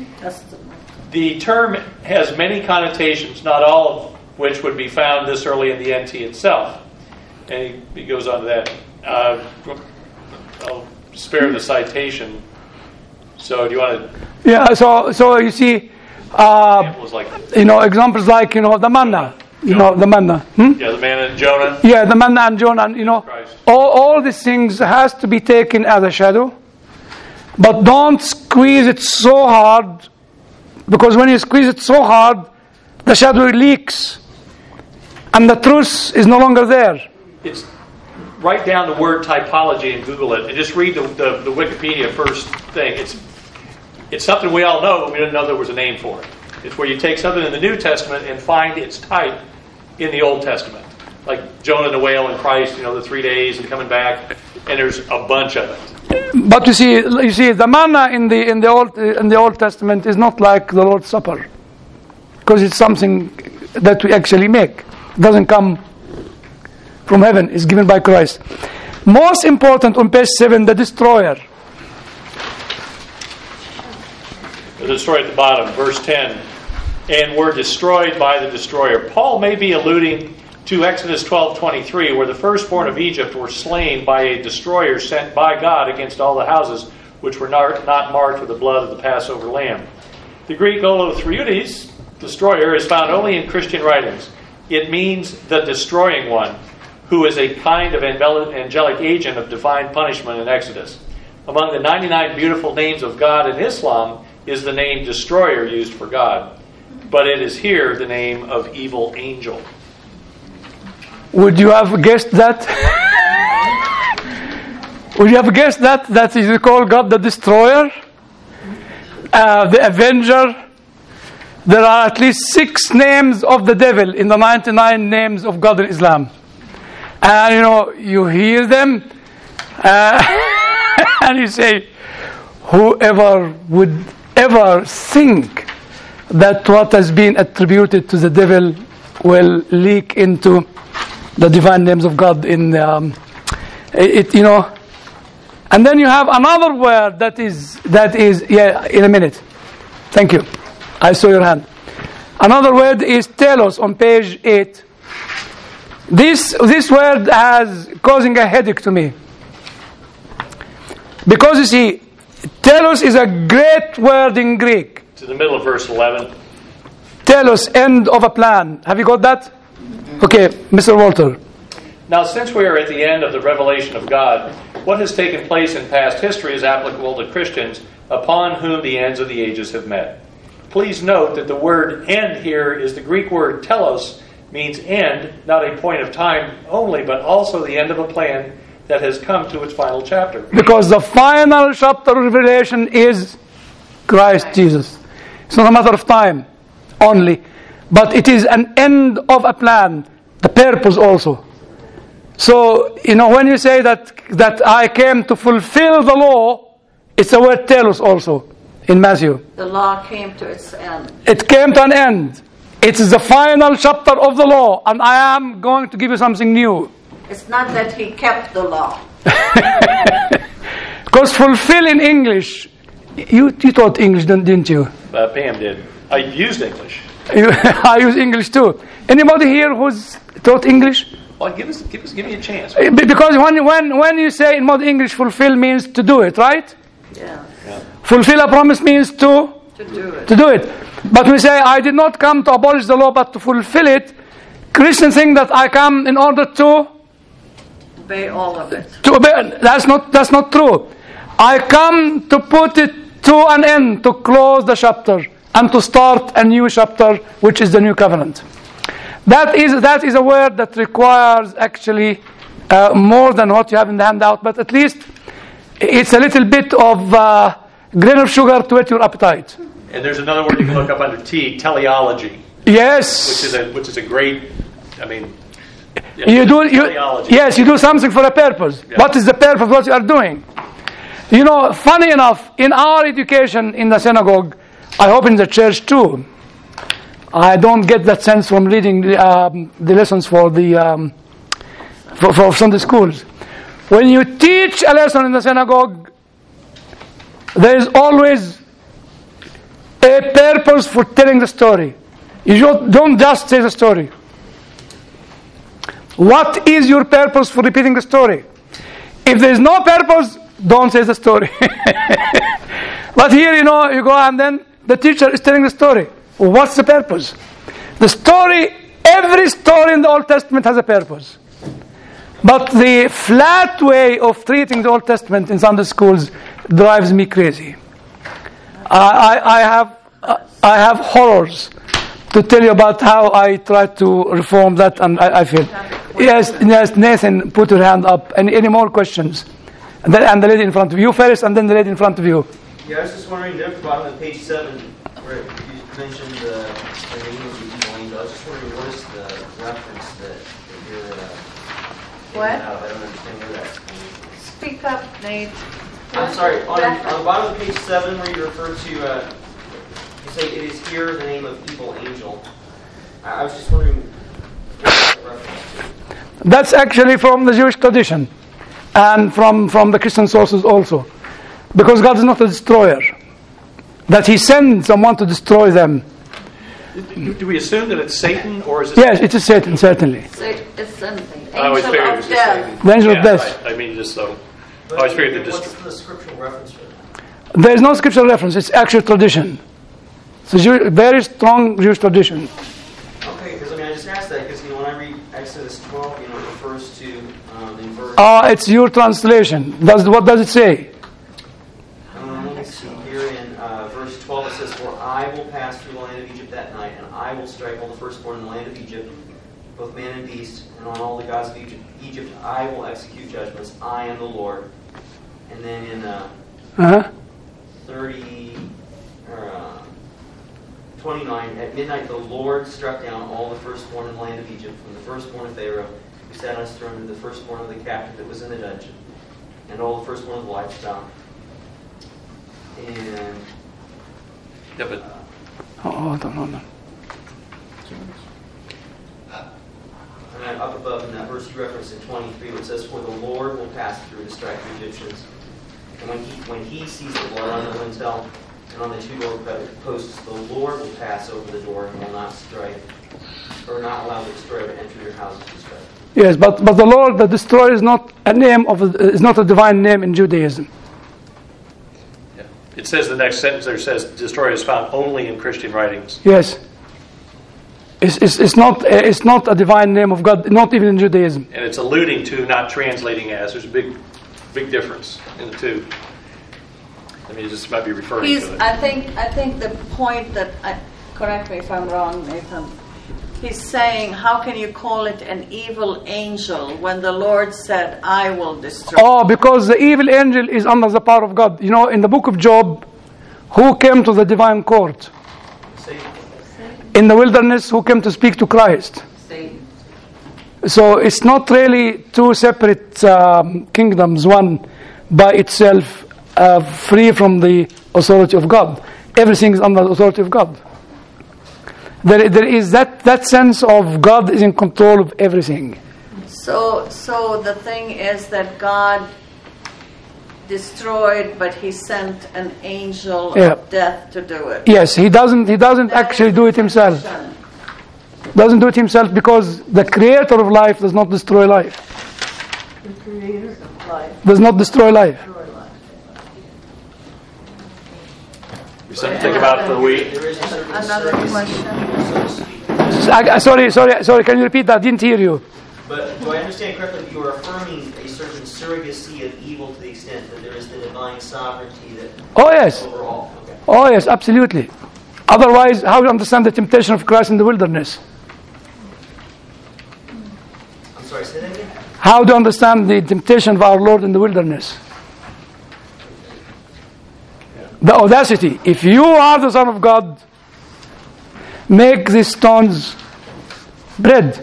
The term has many connotations, not all of which would be found this early in the N T itself. And he, he goes on to that. Uh, I'll spare the citation. So do you want to... Yeah, so so you see, uh, examples like you know, examples like, you know, the manna. You know, the manna. Hmm? Yeah, the manna and Jonah. Yeah, the manna and Jonah. And, you know, Christ. all, all these things has to be taken as a shadow. But don't squeeze it so hard, because when you squeeze it so hard, the shadow leaks. And the truth is no longer there. It's write down the word typology and Google it, and just read the, the, the Wikipedia first thing. It's it's something we all know, but we didn't know there was a name for it. It's where you take something in the New Testament and find its type in the Old Testament, like Jonah the whale and Christ. You know, the three days and coming back, and there's a bunch of it. But you see, you see, the manna in the in the old in the Old Testament is not like the Lord's Supper, because it's something that we actually make. It doesn't come from heaven. It's given by Christ. Most important on page seven, the destroyer. The destroyer at the bottom, verse ten, and were destroyed by the destroyer. Paul may be alluding to Exodus twelve twenty-three, where the firstborn of Egypt were slain by a destroyer sent by God against all the houses which were not, not marked with the blood of the Passover lamb. The Greek Olothriudes, destroyer, is found only in Christian writings. It means the destroying one, who is a kind of angelic agent of divine punishment in Exodus. Among the ninety-nine beautiful names of God in Islam is the name destroyer used for God, but it is here the name of evil angel. Would you have guessed that? Would you have guessed that? That is called God the Destroyer, uh, the Avenger. There are at least six names of the devil in the ninety-nine names of God in Islam. And you know, you hear them, uh, and you say, whoever would ever think that what has been attributed to the devil will leak into the divine names of God in um, it, you know. And then you have another word that is that is yeah. In a minute, thank you. I saw your hand. Another word is telos on page eight. This this word has causing a headache to me, because you see, telos is a great word in Greek. It's in the middle of verse eleven. Telos, end of a plan. Have you got that? Okay, Mister Walter. Now, since we are at the end of the revelation of God, what has taken place in past history is applicable to Christians upon whom the ends of the ages have met. Please note that the word end here is the Greek word telos, means end, not a point of time only, but also the end of a plan that has come to its final chapter. Because the final chapter of Revelation is Christ Jesus. It's not a matter of time only, but it is an end of a plan, the purpose also. So, you know, when you say that that I came to fulfill the law, it's the word telos also in Matthew. The law came to its end. It came to an end. It is the final chapter of the law, and I am going to give you something new. It's not that he kept the law. Because fulfill in English, you, you taught English, didn't you? Uh, Pam did. I used English. You, I use English too. Anybody here who's taught English? Well, give us, give us, give me a chance. Because when when when you say in modern English, fulfill means to do it, right? Yeah. Yeah. Fulfill a promise means to To do it. to do it. But we say, I did not come to abolish the law, but to fulfill it. Christians think that I come in order to Obey all of it. to obey. That's not that's not true. I come to put it to an end, to close the chapter, and to start a new chapter, which is the new covenant. That is that is a word that requires actually uh, more than what you have in the handout, but at least it's a little bit of uh, grain of sugar to whet your appetite. And there's another word you can look up under T, teleology, Yes. which is a which is a great. I mean, yeah, You do you, teleology. yes, you do something for a purpose. Yeah. What is the purpose of what you are doing? You know, funny enough, in our education in the synagogue, I hope in the church too, I don't get that sense from reading the, um, the lessons for the um, for, for Sunday schools. When you teach a lesson in the synagogue, there is always a purpose for telling the story. You don't- don't just say the story. What is your purpose for repeating the story? If there is no purpose, don't say the story. But here, you know, you go and then the teacher is telling the story. What's the purpose? The story, every story in the Old Testament has a purpose. But the flat way of treating the Old Testament in Sunday schools drives me crazy. I, I, I have I have horrors to tell you about how I try to reform that, and I, I feel. Yes, yes, Nathan, put your hand up. Any, any more questions? And, then, and the lady in front of you first, and then the lady in front of you. Yeah, I was just wondering, down at the bottom of page seven, where you mentioned the, the name of the evil angel, I was just wondering, what is the reference that, that you're uh, getting What? out of? I don't understand where that's coming from. Speak up, Nate. I'm sorry, on, Reference. on the bottom of page seven, where you refer to, uh, you say, it is here the name of evil angel. I, I was just wondering, what is that reference to? That's actually from the Jewish tradition, and from, from the Christian sources also. Because God is not a destroyer. That He sends someone to destroy them. Do, do we assume that it's Satan, or is it? Yes, it is Satan, certainly. Say, it's something. I always Angel figured it of was just death. Satan. The angel of Yeah, death. I, I mean, just so. But I always figured that what's just. the scriptural reference for that? There is no scriptural reference, it's actual tradition. It's a Jew, very strong Jewish tradition. Okay, because I mean, I just asked that because, you know, when I read Exodus twelve, you know, it refers to, um, in verse... Ah, it's your translation. Does, what does it say? Um, let me see here in uh, verse twelve, it says, "For I will pass through the land of Egypt that night, and I will strike all the firstborn in the land of Egypt, both man and beast, and on all the gods of Egypt, Egypt I will execute judgments. I am the Lord." And then in uh, Uh-huh. thirty, or uh, twenty-nine, "At midnight the Lord struck down all the firstborn in the land of Egypt, from the firstborn of Pharaoh, who sat on his throne, to the firstborn of the captive that was in the dungeon, and all the firstborn of the livestock." And Yeah, but Oh, hold on, hold on. And then up above in that verse you referenced in twenty-three, where it says, "For the Lord will pass through to strike the Egyptians. And when he when he sees the blood on the lintel and on the two door posts, the Lord will pass over the door and will not strike, or not allow the destroyer to enter your houses to strike." Yes, but, but the Lord, the destroyer, is not a name of a, is not a divine name in Judaism. yeah. It says the next sentence there says destroyer is found only in Christian writings. Yes. It's, it's, it's not it's not a divine name of God, not even in Judaism. And it's alluding to, not translating as. There's a big, big difference in the two. I mean, this might be referring He's, to it. I think, I think the point that, I, correct me if I'm wrong, Nathan. He's saying, how can you call it an evil angel when the Lord said, I will destroy? Oh, because the evil angel is under the power of God. You know, in the book of Job, who came to the divine court? Satan. In the wilderness, who came to speak to Christ? Satan. So it's not really two separate um, kingdoms, one by itself, uh, free from the authority of God. Everything is under the authority of God. There, there is that, that sense of God is in control of everything. So, so the thing is that God destroyed, but He sent an angel Yeah. of death to do it. Yes, he doesn't. He doesn't actually do it himself. Doesn't do it himself because the creator of life does not destroy life. The creator of life. Does not destroy life. Something to think about for a week. There is a certain Another surrogacy, question. so to speak. I, I- sorry, sorry, sorry. Can you repeat that? I didn't hear you. But do I understand correctly that you are affirming a certain surrogacy of evil to the extent that there is the divine sovereignty that Oh yes. overall? Okay. Oh yes, absolutely. Otherwise, how do you understand the temptation of Christ in the wilderness? I'm sorry, say that again? How do you understand the temptation of our Lord in the wilderness? The audacity. If you are the Son of God, make these stones bread.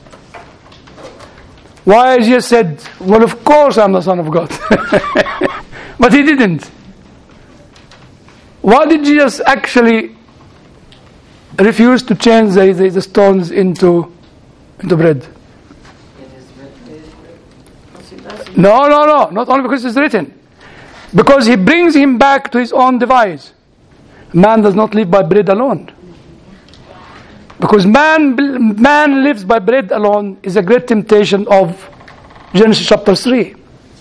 Why Jesus said, well, of course I'm the Son of God. But he didn't. Why did Jesus actually refuse to change the, the, the stones into, into bread? No, no, no. Not only because it's written. Because he brings him back to his own device. Man does not live by bread alone. Because man, man lives by bread alone is a great temptation of Genesis chapter three.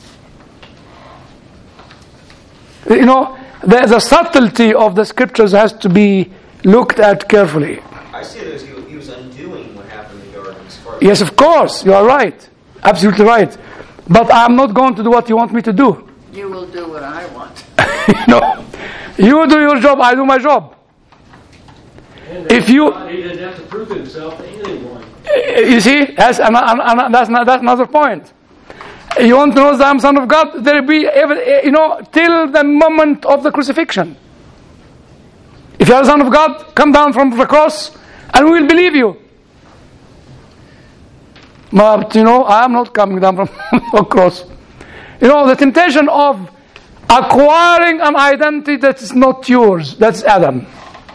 You know, the, the subtlety of the scriptures has to be looked at carefully. I see that he, he was undoing what happened in the garden as far as Yes, of course, you are right. Absolutely right. But I'm not going to do what you want me to do. You will do what I want. No, you do your job, I do my job. If you, He didn't have to prove himself to anyone. you see, that's, an, an, an, that's, not, that's another point. You want to know that I'm Son of God? There will be, every, you know, till the moment of the crucifixion. If you are the Son of God, come down from the cross, and we will believe you. But you know, I am not coming down from the cross. You know, the temptation of acquiring an identity that is not yours. That's Adam.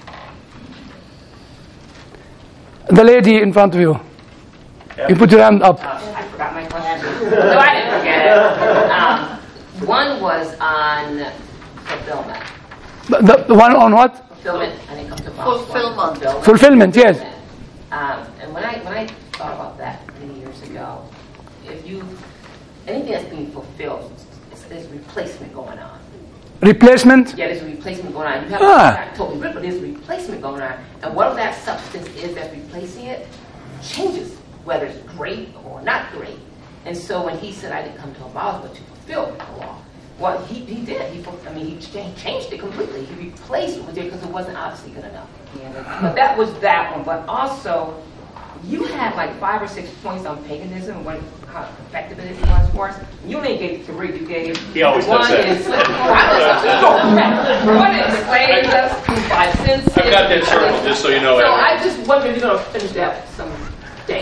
The lady in front of you. You put your hand up. I forgot my question. No, I didn't forget it. Um, one was on fulfillment. The, the, the one on what? Fulfillment, I think, comes to Fulfillment. Fulfillment. Fulfillment, yes. Um, and when I when I thought about that many years ago, if you anything that's being fulfilled, it's, there's replacement going on. Replacement? Yeah, there's a replacement going on. You have Ah. not totally ripped, but there's a replacement going on. And what that substance is that's replacing it changes, whether it's great or not great. And so when he said, I didn't come to abolish, but to fulfill the law, well, he, he did. He, I mean, he changed, changed it completely. He replaced it with it because it wasn't obviously good enough. But that was that one. But also, you had like five or six points on paganism and what, how effective it was for us. You only gave three. You gave He always one does that. is one enslaves us by sin. I've got that circle, just so you know. So Edward. I just wonder if you're going to finish that someday.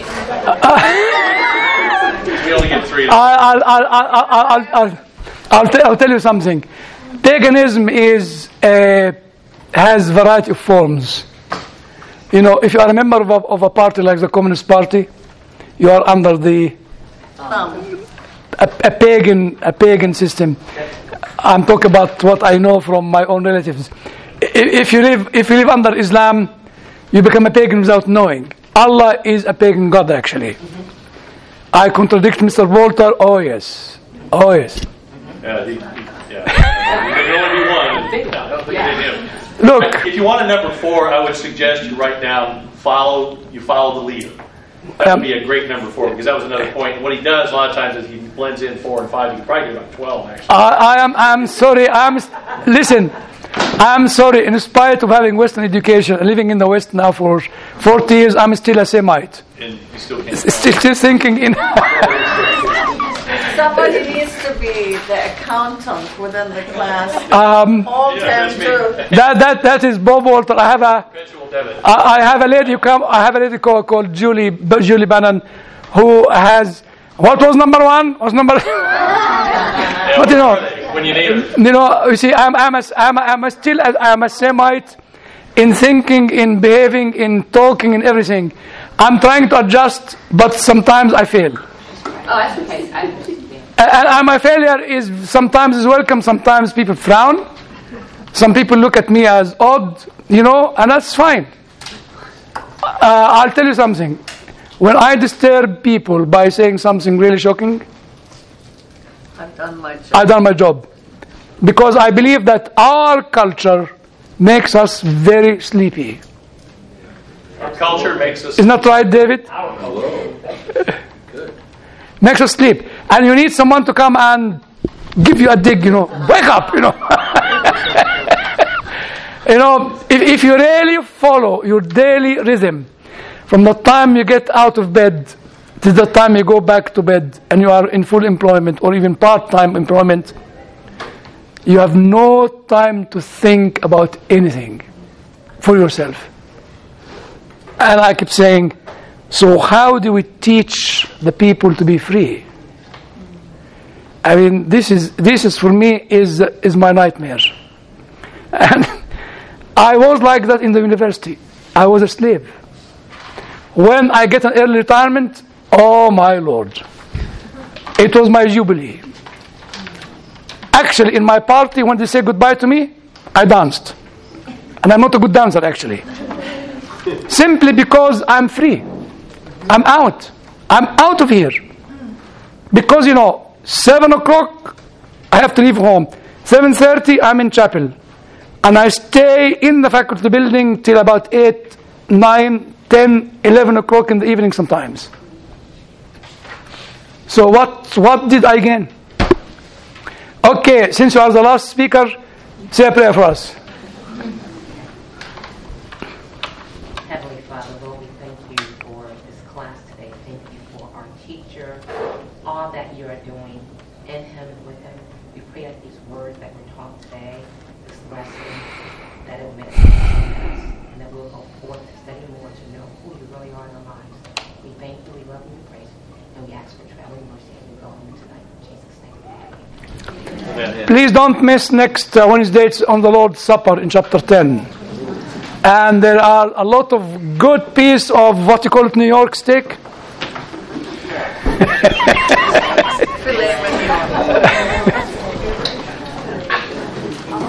We only get three. I'll, I'll, I'll, I'll, I'll, I'll, I'll, t- I'll tell you something. Paganism is uh, has variety of forms. You know, if you are a member of a, of a party like the Communist Party, you are under the Thumb. a, a pagan a pagan system. I'm talking about what I know from my own relatives. I- If you live if you live under Islam, you become a pagan without knowing. Allah is a pagan God, actually. I contradict Mister Walter. Oh yes, oh yes. Yeah, he, he, yeah. There can only be one. No, I don't think they did him. Look, If you want a number four, I would suggest you write down follow you follow the leader. That would be a great number four, because that was another point. What he does a lot of times is he blends in four and five. You can probably get about twelve, actually. I, I am. I'm sorry. I'm. Listen. I'm sorry. In spite of having Western education, living in the West now for forty years, I'm still a Semite. And you still can't. Still, still thinking in. Somebody needs to be the accountant within the class. Um, All Yeah, ten that's me. to. that that that is Bob Walter. I have a. Perpetual debit. I I have a lady who come. I have a lady called, called Julie B- Julie Bannon, who has what was number one? Was number. Yeah, But you know, when you need it. you know, you see, I'm I'm a, I'm a, I'm a still a, I'm a Semite in thinking, in behaving, in talking, in everything. I'm trying to adjust, but sometimes I fail. Oh, that's okay. I understand. And, and my failure is sometimes is welcome. Sometimes people frown. Some people look at me as odd, you know, and that's fine. Uh, I'll tell you something. When I disturb people by saying something really shocking, I've done my job. I've done my job. Because I believe that our culture makes us very sleepy. Our culture makes us. Isn't that right, David? Makes us sleep. And you need someone to come and give you a dig, you know. Wake up, you know. You know, if, if you really follow your daily rhythm, from the time you get out of bed to the time you go back to bed and you are in full employment or even part-time employment, you have no time to think about anything for yourself. And I keep saying, so how do we teach the people to be free? I mean, this is this is for me is is my nightmare. And I was like that in the university. I was a slave. When I get an early retirement, oh my Lord, it was my jubilee. Actually, in my party, when they say goodbye to me, I danced. And I'm not a good dancer, actually. Simply because I'm free. I'm out. I'm out of here. Because, you know, seven o'clock, I have to leave home. seven thirty, I'm in chapel. And I stay in the faculty building till about eight, nine, ten, eleven o'clock in the evening sometimes. So what, what did I gain? Okay, since you are the last speaker, say a prayer for us. Heavenly Father, Lord, we thank you for this class today. Thank you for our teacher, all that you are doing in him and with him. We pray that these words that were taught today, this lesson, that it will make sense to us, and that we will go forth to study more to know who you really are in our lives. We thank you, we love you, we praise you, and we ask for traveling mercy as we go home tonight. In Jesus' name. Amen. Please don't miss next uh, Wednesday on the Lord's Supper in chapter ten. And there are a lot of good piece of what you call it, New York steak.